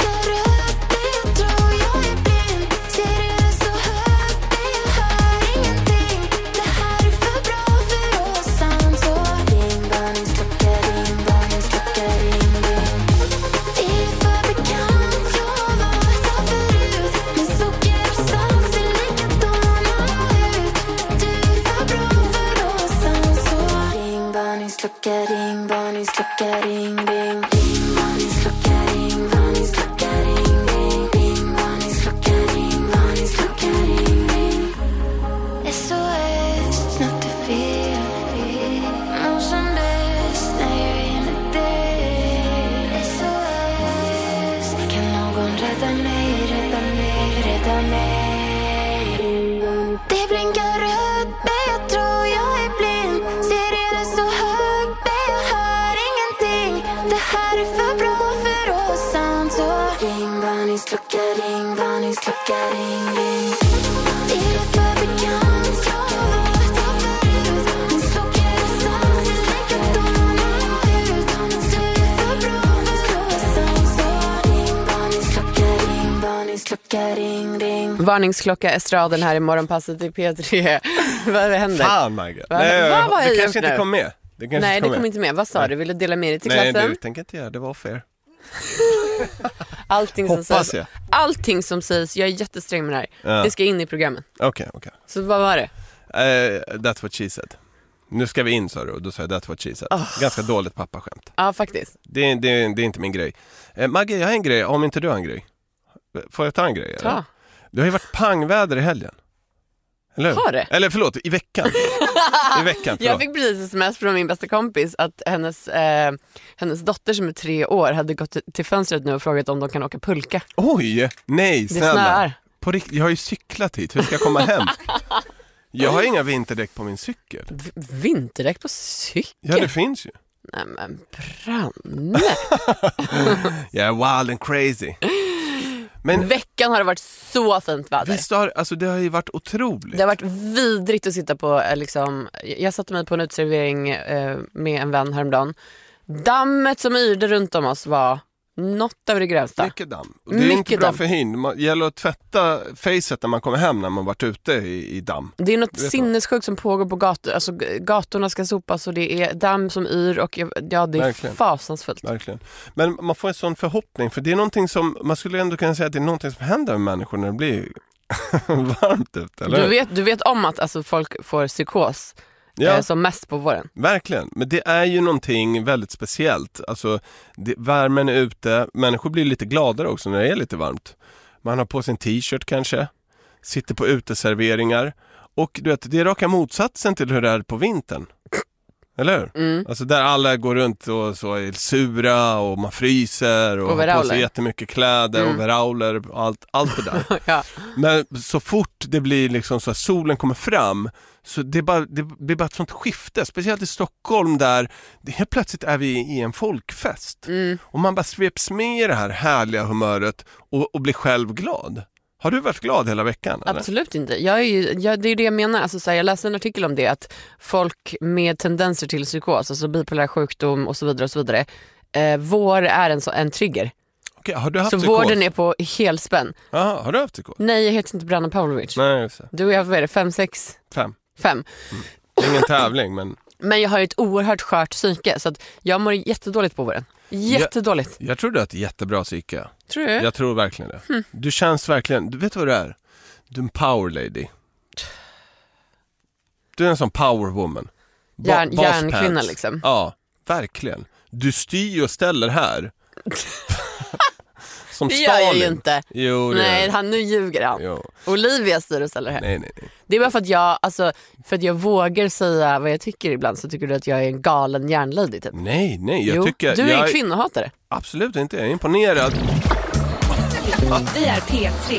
Speaker 8: rädda mig, rädda mig, rädda mig. Det blinkar rött, men jag tror jag är blind. Serien är så hög, men jag hör ingenting. Det här är för bra för oss, så ring varningsklocka, ring varningsklocka, ring, ring. Är det för bekant, jag har varit här förut. Min socker är sant, ser likadan ut. Du är för bra för oss, så ring varningsklocka, ring varningsklocka, ring, ring.
Speaker 1: Varningsklocka, estraden här i morgonpasset i P3. Vad händer?
Speaker 5: Fan, Margaret.
Speaker 1: Vad har jag
Speaker 5: det
Speaker 1: gjort
Speaker 5: kanske inte
Speaker 1: nu?
Speaker 5: kom med.
Speaker 1: Nej, det kom inte med. Vad sa du? Vill du dela med dig till
Speaker 5: Nej,
Speaker 1: klassen?
Speaker 5: du tänker inte göra. Det var fair.
Speaker 1: Hoppas jag. Allting som sägs, jag är jättesträng med det här. Det ska in i programmen.
Speaker 5: Okej.
Speaker 1: Så vad var det?
Speaker 5: That's what she said. Nu ska vi in, sa du, och då sa jag that's what she said. Ganska dåligt pappaskämt.
Speaker 1: Ja, faktiskt.
Speaker 5: Det är inte min grej. Maggie, jag har en grej, om inte du har en grej. Får jag ta en grej?
Speaker 1: Ta.
Speaker 5: Eller? Det har ju varit pangväder i helgen. Eller hur?
Speaker 1: Har det?
Speaker 5: Eller förlåt, i veckan.
Speaker 1: Jag fick precis sms från min bästa kompis att hennes dotter som är 3 år hade gått till fönstret nu och frågat om de kan åka pulka.
Speaker 5: Oj, nej, snälla.
Speaker 1: Det snöar.
Speaker 5: På jag har ju cyklat hit, hur ska jag komma hem? Jag har inga vinterdäck på min cykel.
Speaker 1: Vinterdäck på cykel?
Speaker 5: Ja, det finns ju.
Speaker 1: Nej men Branne.
Speaker 5: Jag är wild and crazy. Men
Speaker 1: veckan har det varit så fint väder.
Speaker 5: Visst alltså det har ju varit otroligt.
Speaker 1: Det har varit vidrigt att sitta på liksom, jag satte mig på en uteservering med en vän häromdagen. Dammet som yrde runt om oss var något av det grövsta.
Speaker 5: Mycket damm. Och det är inte bra för hyn. Det gäller att tvätta facet när man kommer hem när man varit ute i damm.
Speaker 1: Det är något sinnessjukt som pågår på gator. Alltså gatorna ska sopas och det är damm som yr och ja, det är verkligen fasansfullt.
Speaker 5: Verkligen. Men man får en sån förhoppning, för det är någonting som man skulle ändå kunna säga att det är någonting som händer med människor när det blir varmt ute, eller?
Speaker 1: Du vet om att alltså, folk får psykos.
Speaker 5: Ja.
Speaker 1: Som mest på våren.
Speaker 5: Verkligen, men det är ju någonting väldigt speciellt. Alltså, värmen är ute, människor blir lite gladare också när det är lite varmt. Man har på sin t-shirt kanske, sitter på uteserveringar. Och du vet, det är raka motsatsen till hur det är på vintern. Eller hur? Alltså där alla går runt och så är sura och man fryser och har på sig jättemycket kläder och verauler och allt det där.
Speaker 1: Ja.
Speaker 5: Men så fort det blir liksom så att solen kommer fram, så det blir bara ett sånt skifte, speciellt i Stockholm där helt plötsligt är vi i en folkfest. Och man bara sveps med i det här härliga humöret och blir själv glad. Har du varit glad hela veckan? Eller?
Speaker 1: Absolut inte. Det är det jag menar. Alltså, så här, jag läste en artikel om det, att folk med tendenser till psykos, alltså bipolär sjukdom och så vidare, vår är en trigger.
Speaker 5: Okej, har du haft
Speaker 1: så
Speaker 5: psykos?
Speaker 1: vården är på helspänn.
Speaker 5: Aha, har du haft psykos?
Speaker 1: Nej, jag heter inte Branna Pavlovic.
Speaker 5: Nej, just det.
Speaker 1: Du och jag, vad är det? 5-6? 5.
Speaker 5: Det är ingen tävling, men...
Speaker 1: Men jag har ju ett oerhört skört psyke, så att jag mår jättedåligt på våren. Jättedåligt.
Speaker 5: Jag tror du har ett jättebra psyke.
Speaker 1: Tror du?
Speaker 5: Jag tror verkligen det. Du känns verkligen... Du vet vad du är? Du är en power lady. Du är en sån power woman.
Speaker 1: Järnkvinna liksom.
Speaker 5: Ja, verkligen. Du styr och ställer här. Som
Speaker 1: det
Speaker 5: Stalin.
Speaker 1: gör jag ju inte.
Speaker 5: Jo,
Speaker 1: nej, nu ljuger han.
Speaker 5: Jo.
Speaker 1: Olivia styr och ställer här.
Speaker 5: Nej.
Speaker 1: Det är bara för att jag vågar säga vad jag tycker ibland, så tycker du att jag är en galen järnlady typ.
Speaker 5: Nej, jag tycker...
Speaker 1: Du är kvinnohatare.
Speaker 5: Absolut inte, jag är imponerad.
Speaker 9: Vi är P3.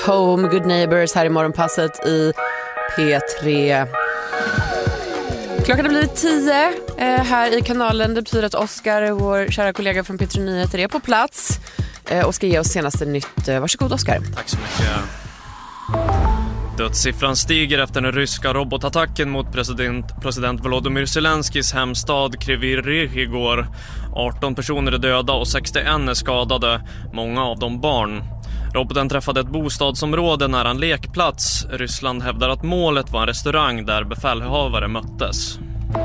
Speaker 1: Home, Good Neighbors här i morgonpasset i P3. Klockan har blivit 10 här i kanalen. Det betyder att Oskar, vår kära kollega från P3 Nyheter, är på plats och ska ge oss senaste nytt. Varsågod Oskar.
Speaker 3: Tack så mycket. Dödssiffran stiger efter den ryska robotattacken mot president Volodymyr Zelenskis hemstad Kryvyi Rih igår. 18 personer är döda och 61 är skadade, många av dem barn. Roboten träffade ett bostadsområde nära en lekplats. Ryssland hävdar att målet var en restaurang där befälhavare möttes.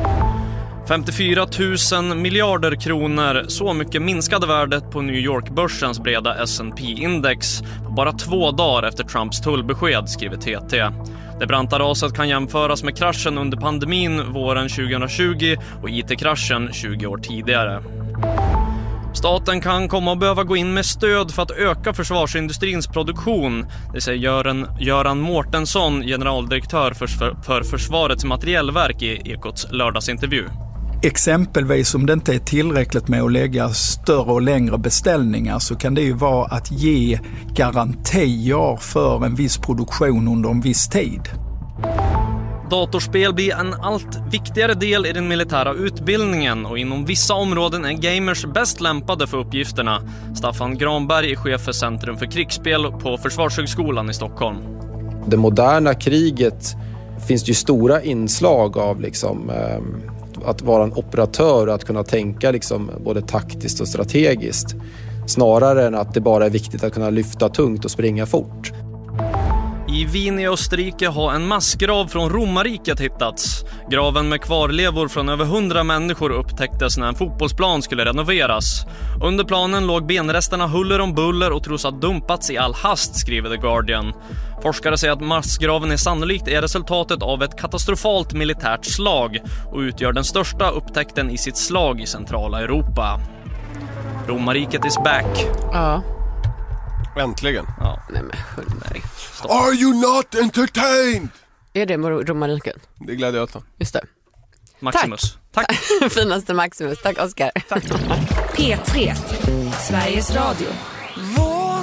Speaker 3: 54 000 miljarder kronor, så mycket minskade värdet på New York-börsens breda S&P-index på bara 2 dagar efter Trumps tullbesked, skriver TT. Det branta raset kan jämföras med kraschen under pandemin våren 2020 och IT-kraschen 20 år tidigare. Staten kan komma att behöva gå in med stöd för att öka försvarsindustrins produktion. Det säger Göran Mårtensson, generaldirektör för Försvarets materiellverk i Ekots lördagsintervju.
Speaker 11: Exempelvis om det inte är tillräckligt med att lägga större och längre beställningar så kan det ju vara att ge garantier för en viss produktion under en viss tid.
Speaker 3: Datorspel blir en allt viktigare del i den militära utbildningen och inom vissa områden är gamers bäst lämpade för uppgifterna. Staffan Granberg är chef för Centrum för krigsspel på Försvarshögskolan i Stockholm.
Speaker 4: Det moderna kriget finns det ju stora inslag av liksom, att vara en operatör och att kunna tänka liksom, både taktiskt och strategiskt. Snarare än att det bara är viktigt att kunna lyfta tungt och springa fort.
Speaker 3: I Wien i Österrike har en massgrav från romarriket hittats. Graven med kvarlevor från över 100 människor upptäcktes när en fotbollsplan skulle renoveras. Under planen låg benresterna huller om buller och tros ha dumpats i all hast, skriver The Guardian. Forskare säger att massgraven är sannolikt är resultatet av ett katastrofalt militärt slag och utgör den största upptäckten i sitt slag i centrala Europa. Romarriket is back.
Speaker 1: Ja.
Speaker 5: Äntligen.
Speaker 3: Ja.
Speaker 1: Nej men Sjöberg.
Speaker 5: Are you not entertained?
Speaker 1: Är det romarriket?
Speaker 5: Det är gladiatorn.
Speaker 1: Just det.
Speaker 3: Maximus. Tack.
Speaker 1: Finaste Maximus. Tack Oskar.
Speaker 3: Tack.
Speaker 9: P3, Sveriges Radio.
Speaker 7: Vår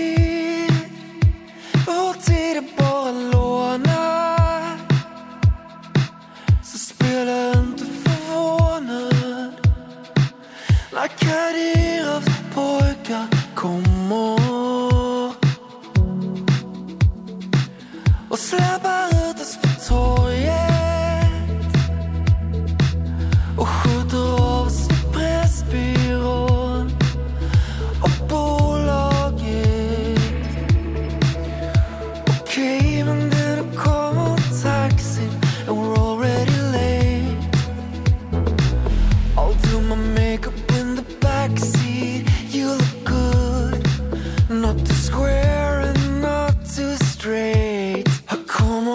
Speaker 7: tid är bara låna. Så spela inte förvånad. När Kadyrov pojkar kommer och släpar ut oss på torget och skjuter av oss vid Pressbyrån och bolaget. Okej, men när du kommer taxin and we're already late, I'll do my makeup in the backseat. You look good, not too square and not too straight. I come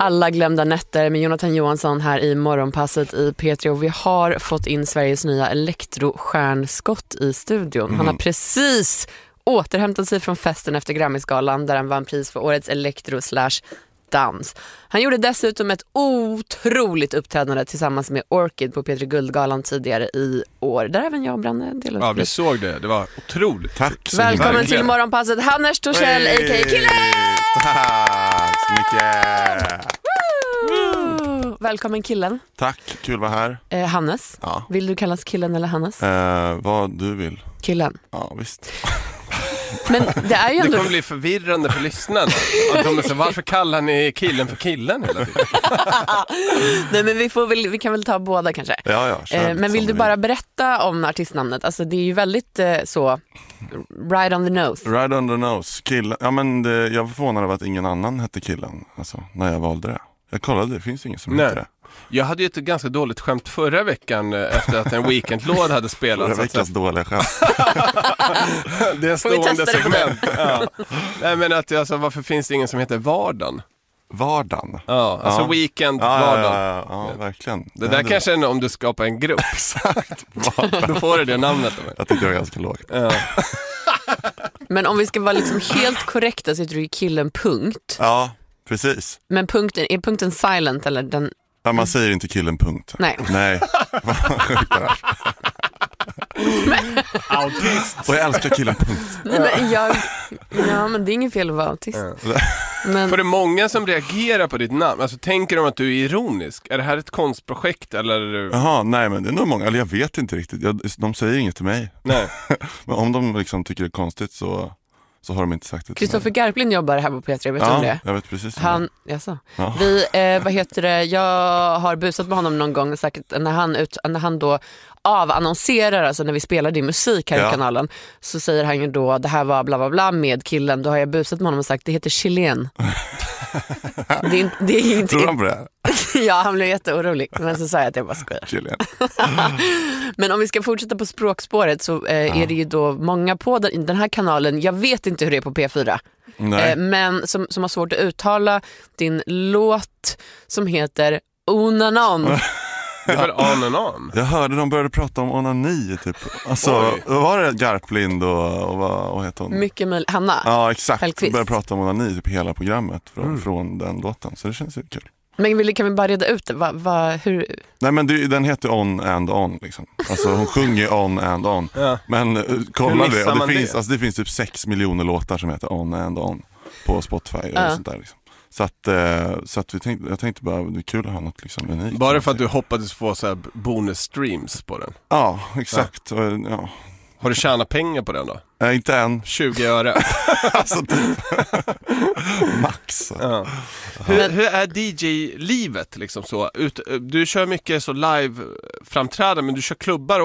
Speaker 1: Alla glömda nätter med Jonathan Johansson här i Morgonpasset i P3 och vi har fått in Sveriges nya elektrostjärnskott i studion. Han har precis återhämtat sig från festen efter Grammisgalan där han vann pris för årets elektro/dans. Han gjorde dessutom ett otroligt uppträdande tillsammans med Orchid på P3 Guldgalan tidigare i år. Där även jag och Branne delade.
Speaker 5: Ja, vi såg det. Det var otroligt.
Speaker 12: Tack så
Speaker 1: Välkommen
Speaker 12: mycket.
Speaker 1: till Morgonpasset, Hannes Torssell, a.k.a. Killen!
Speaker 12: Tack så mycket.
Speaker 1: Välkommen Killen.
Speaker 12: Tack, kul att vara här.
Speaker 1: Hannes,
Speaker 12: Ja.
Speaker 1: vill du kallas Killen eller Hannes?
Speaker 12: Vad du vill.
Speaker 1: Killen.
Speaker 12: Ja, visst.
Speaker 1: Men det är ju
Speaker 5: Det
Speaker 1: ändå...
Speaker 5: kommer bli förvirrande för lyssnarna. Att de säger, varför kallar ni killen för killen hela tiden?
Speaker 1: Nej, men vi kan väl ta båda kanske.
Speaker 12: Ja,
Speaker 1: men vill du bara berätta om artistnamnet? Alltså det är ju väldigt så right on the nose.
Speaker 12: Right on the nose. Killen. Ja, men jag var förvånad över att ingen annan hette Killen. Alltså, när jag valde det. Jag kollade, det finns ingen som heter det.
Speaker 5: Jag hade ju ett ganska dåligt skämt förra veckan efter att en weekendlåd hade spelats.
Speaker 12: Förra veckans dåliga skämt.
Speaker 5: Det är en stående segment. Ja. Nej, men att, alltså, varför finns det ingen som heter Vardagen?
Speaker 12: Vardagen?
Speaker 5: Ja, alltså weekend, vardagen.
Speaker 12: Ja, verkligen.
Speaker 5: Det där kanske är om du skapar en grupp.
Speaker 12: Exakt.
Speaker 5: Då får du det namnet.
Speaker 12: Jag tycker det var ganska lågt.
Speaker 5: Ja.
Speaker 1: Men om vi ska vara liksom helt korrekta så heter du ju Killen punkt.
Speaker 12: Ja, precis.
Speaker 1: Men är punkten silent eller den...
Speaker 12: Ja, man säger inte Killen punkt.
Speaker 1: Nej.
Speaker 12: Nej.
Speaker 5: Autist.
Speaker 12: Och jag älskar Killen punkt.
Speaker 1: Nej, men men det är ingen fel att vara autist. Men...
Speaker 5: För det är många som reagerar på ditt namn. Alltså tänker de att du är ironisk? Är det här ett konstprojekt eller?
Speaker 12: Jaha, nej, men det är nog många. Eller jag vet inte riktigt. De säger inget till mig.
Speaker 5: Nej.
Speaker 12: Men om de liksom tycker det är konstigt så har de inte sagt det till mig.
Speaker 1: Kristoffer Garplind jobbar här på P3, vet du om det?
Speaker 12: Jag vet precis.
Speaker 1: Ja. Jag har busat med honom någon gång och sagt när han då avannonserar, alltså när vi spelar din musik här i kanalen, så säger han ju då, det här var bla bla bla med Killen. Då har jag busat med honom och sagt, det heter Chilen. det är inte...
Speaker 12: Tror han på det?
Speaker 1: Ja, han blev jätteorolig. Men så sa jag att jag bara skojar.
Speaker 12: Chilen.
Speaker 1: Men om vi ska fortsätta på språkspåret så är det ju då många på den här kanalen. Jag vet inte hur det är på P4. Men som har svårt att uttala din låt som heter Onanon.
Speaker 5: Det är väl on and on.
Speaker 12: Jag hörde de började prata om onani typ. Alltså, var det Garplind och vad heter hon?
Speaker 1: Mycket möjligt. Hanna.
Speaker 12: Ja, exakt.
Speaker 1: Hellqvist.
Speaker 12: De började prata om onani typ hela programmet från den låten. Så det känns ju kul.
Speaker 1: Men kan vi bara reda ut det? Hur?
Speaker 12: Nej, men den heter On and On liksom. Alltså hon sjunger On and On.
Speaker 5: Ja.
Speaker 12: Men kolla det. Och det
Speaker 5: det?
Speaker 12: finns typ 6 miljoner låtar som heter On and On på Spotify och sånt där liksom. Så att jag tänkte bara, det är kul att ha något liksom unikt.
Speaker 5: Bara för att du hoppades få så här bonus streams på den.
Speaker 12: Ja, exakt. Ja.
Speaker 5: Har du tjänat pengar på den då?
Speaker 12: Inte än.
Speaker 5: 20 öre.
Speaker 12: Alltså typ. Max.
Speaker 5: Ja. Hur är DJ-livet liksom så? Du kör mycket så live-framträdanden, men du kör klubbar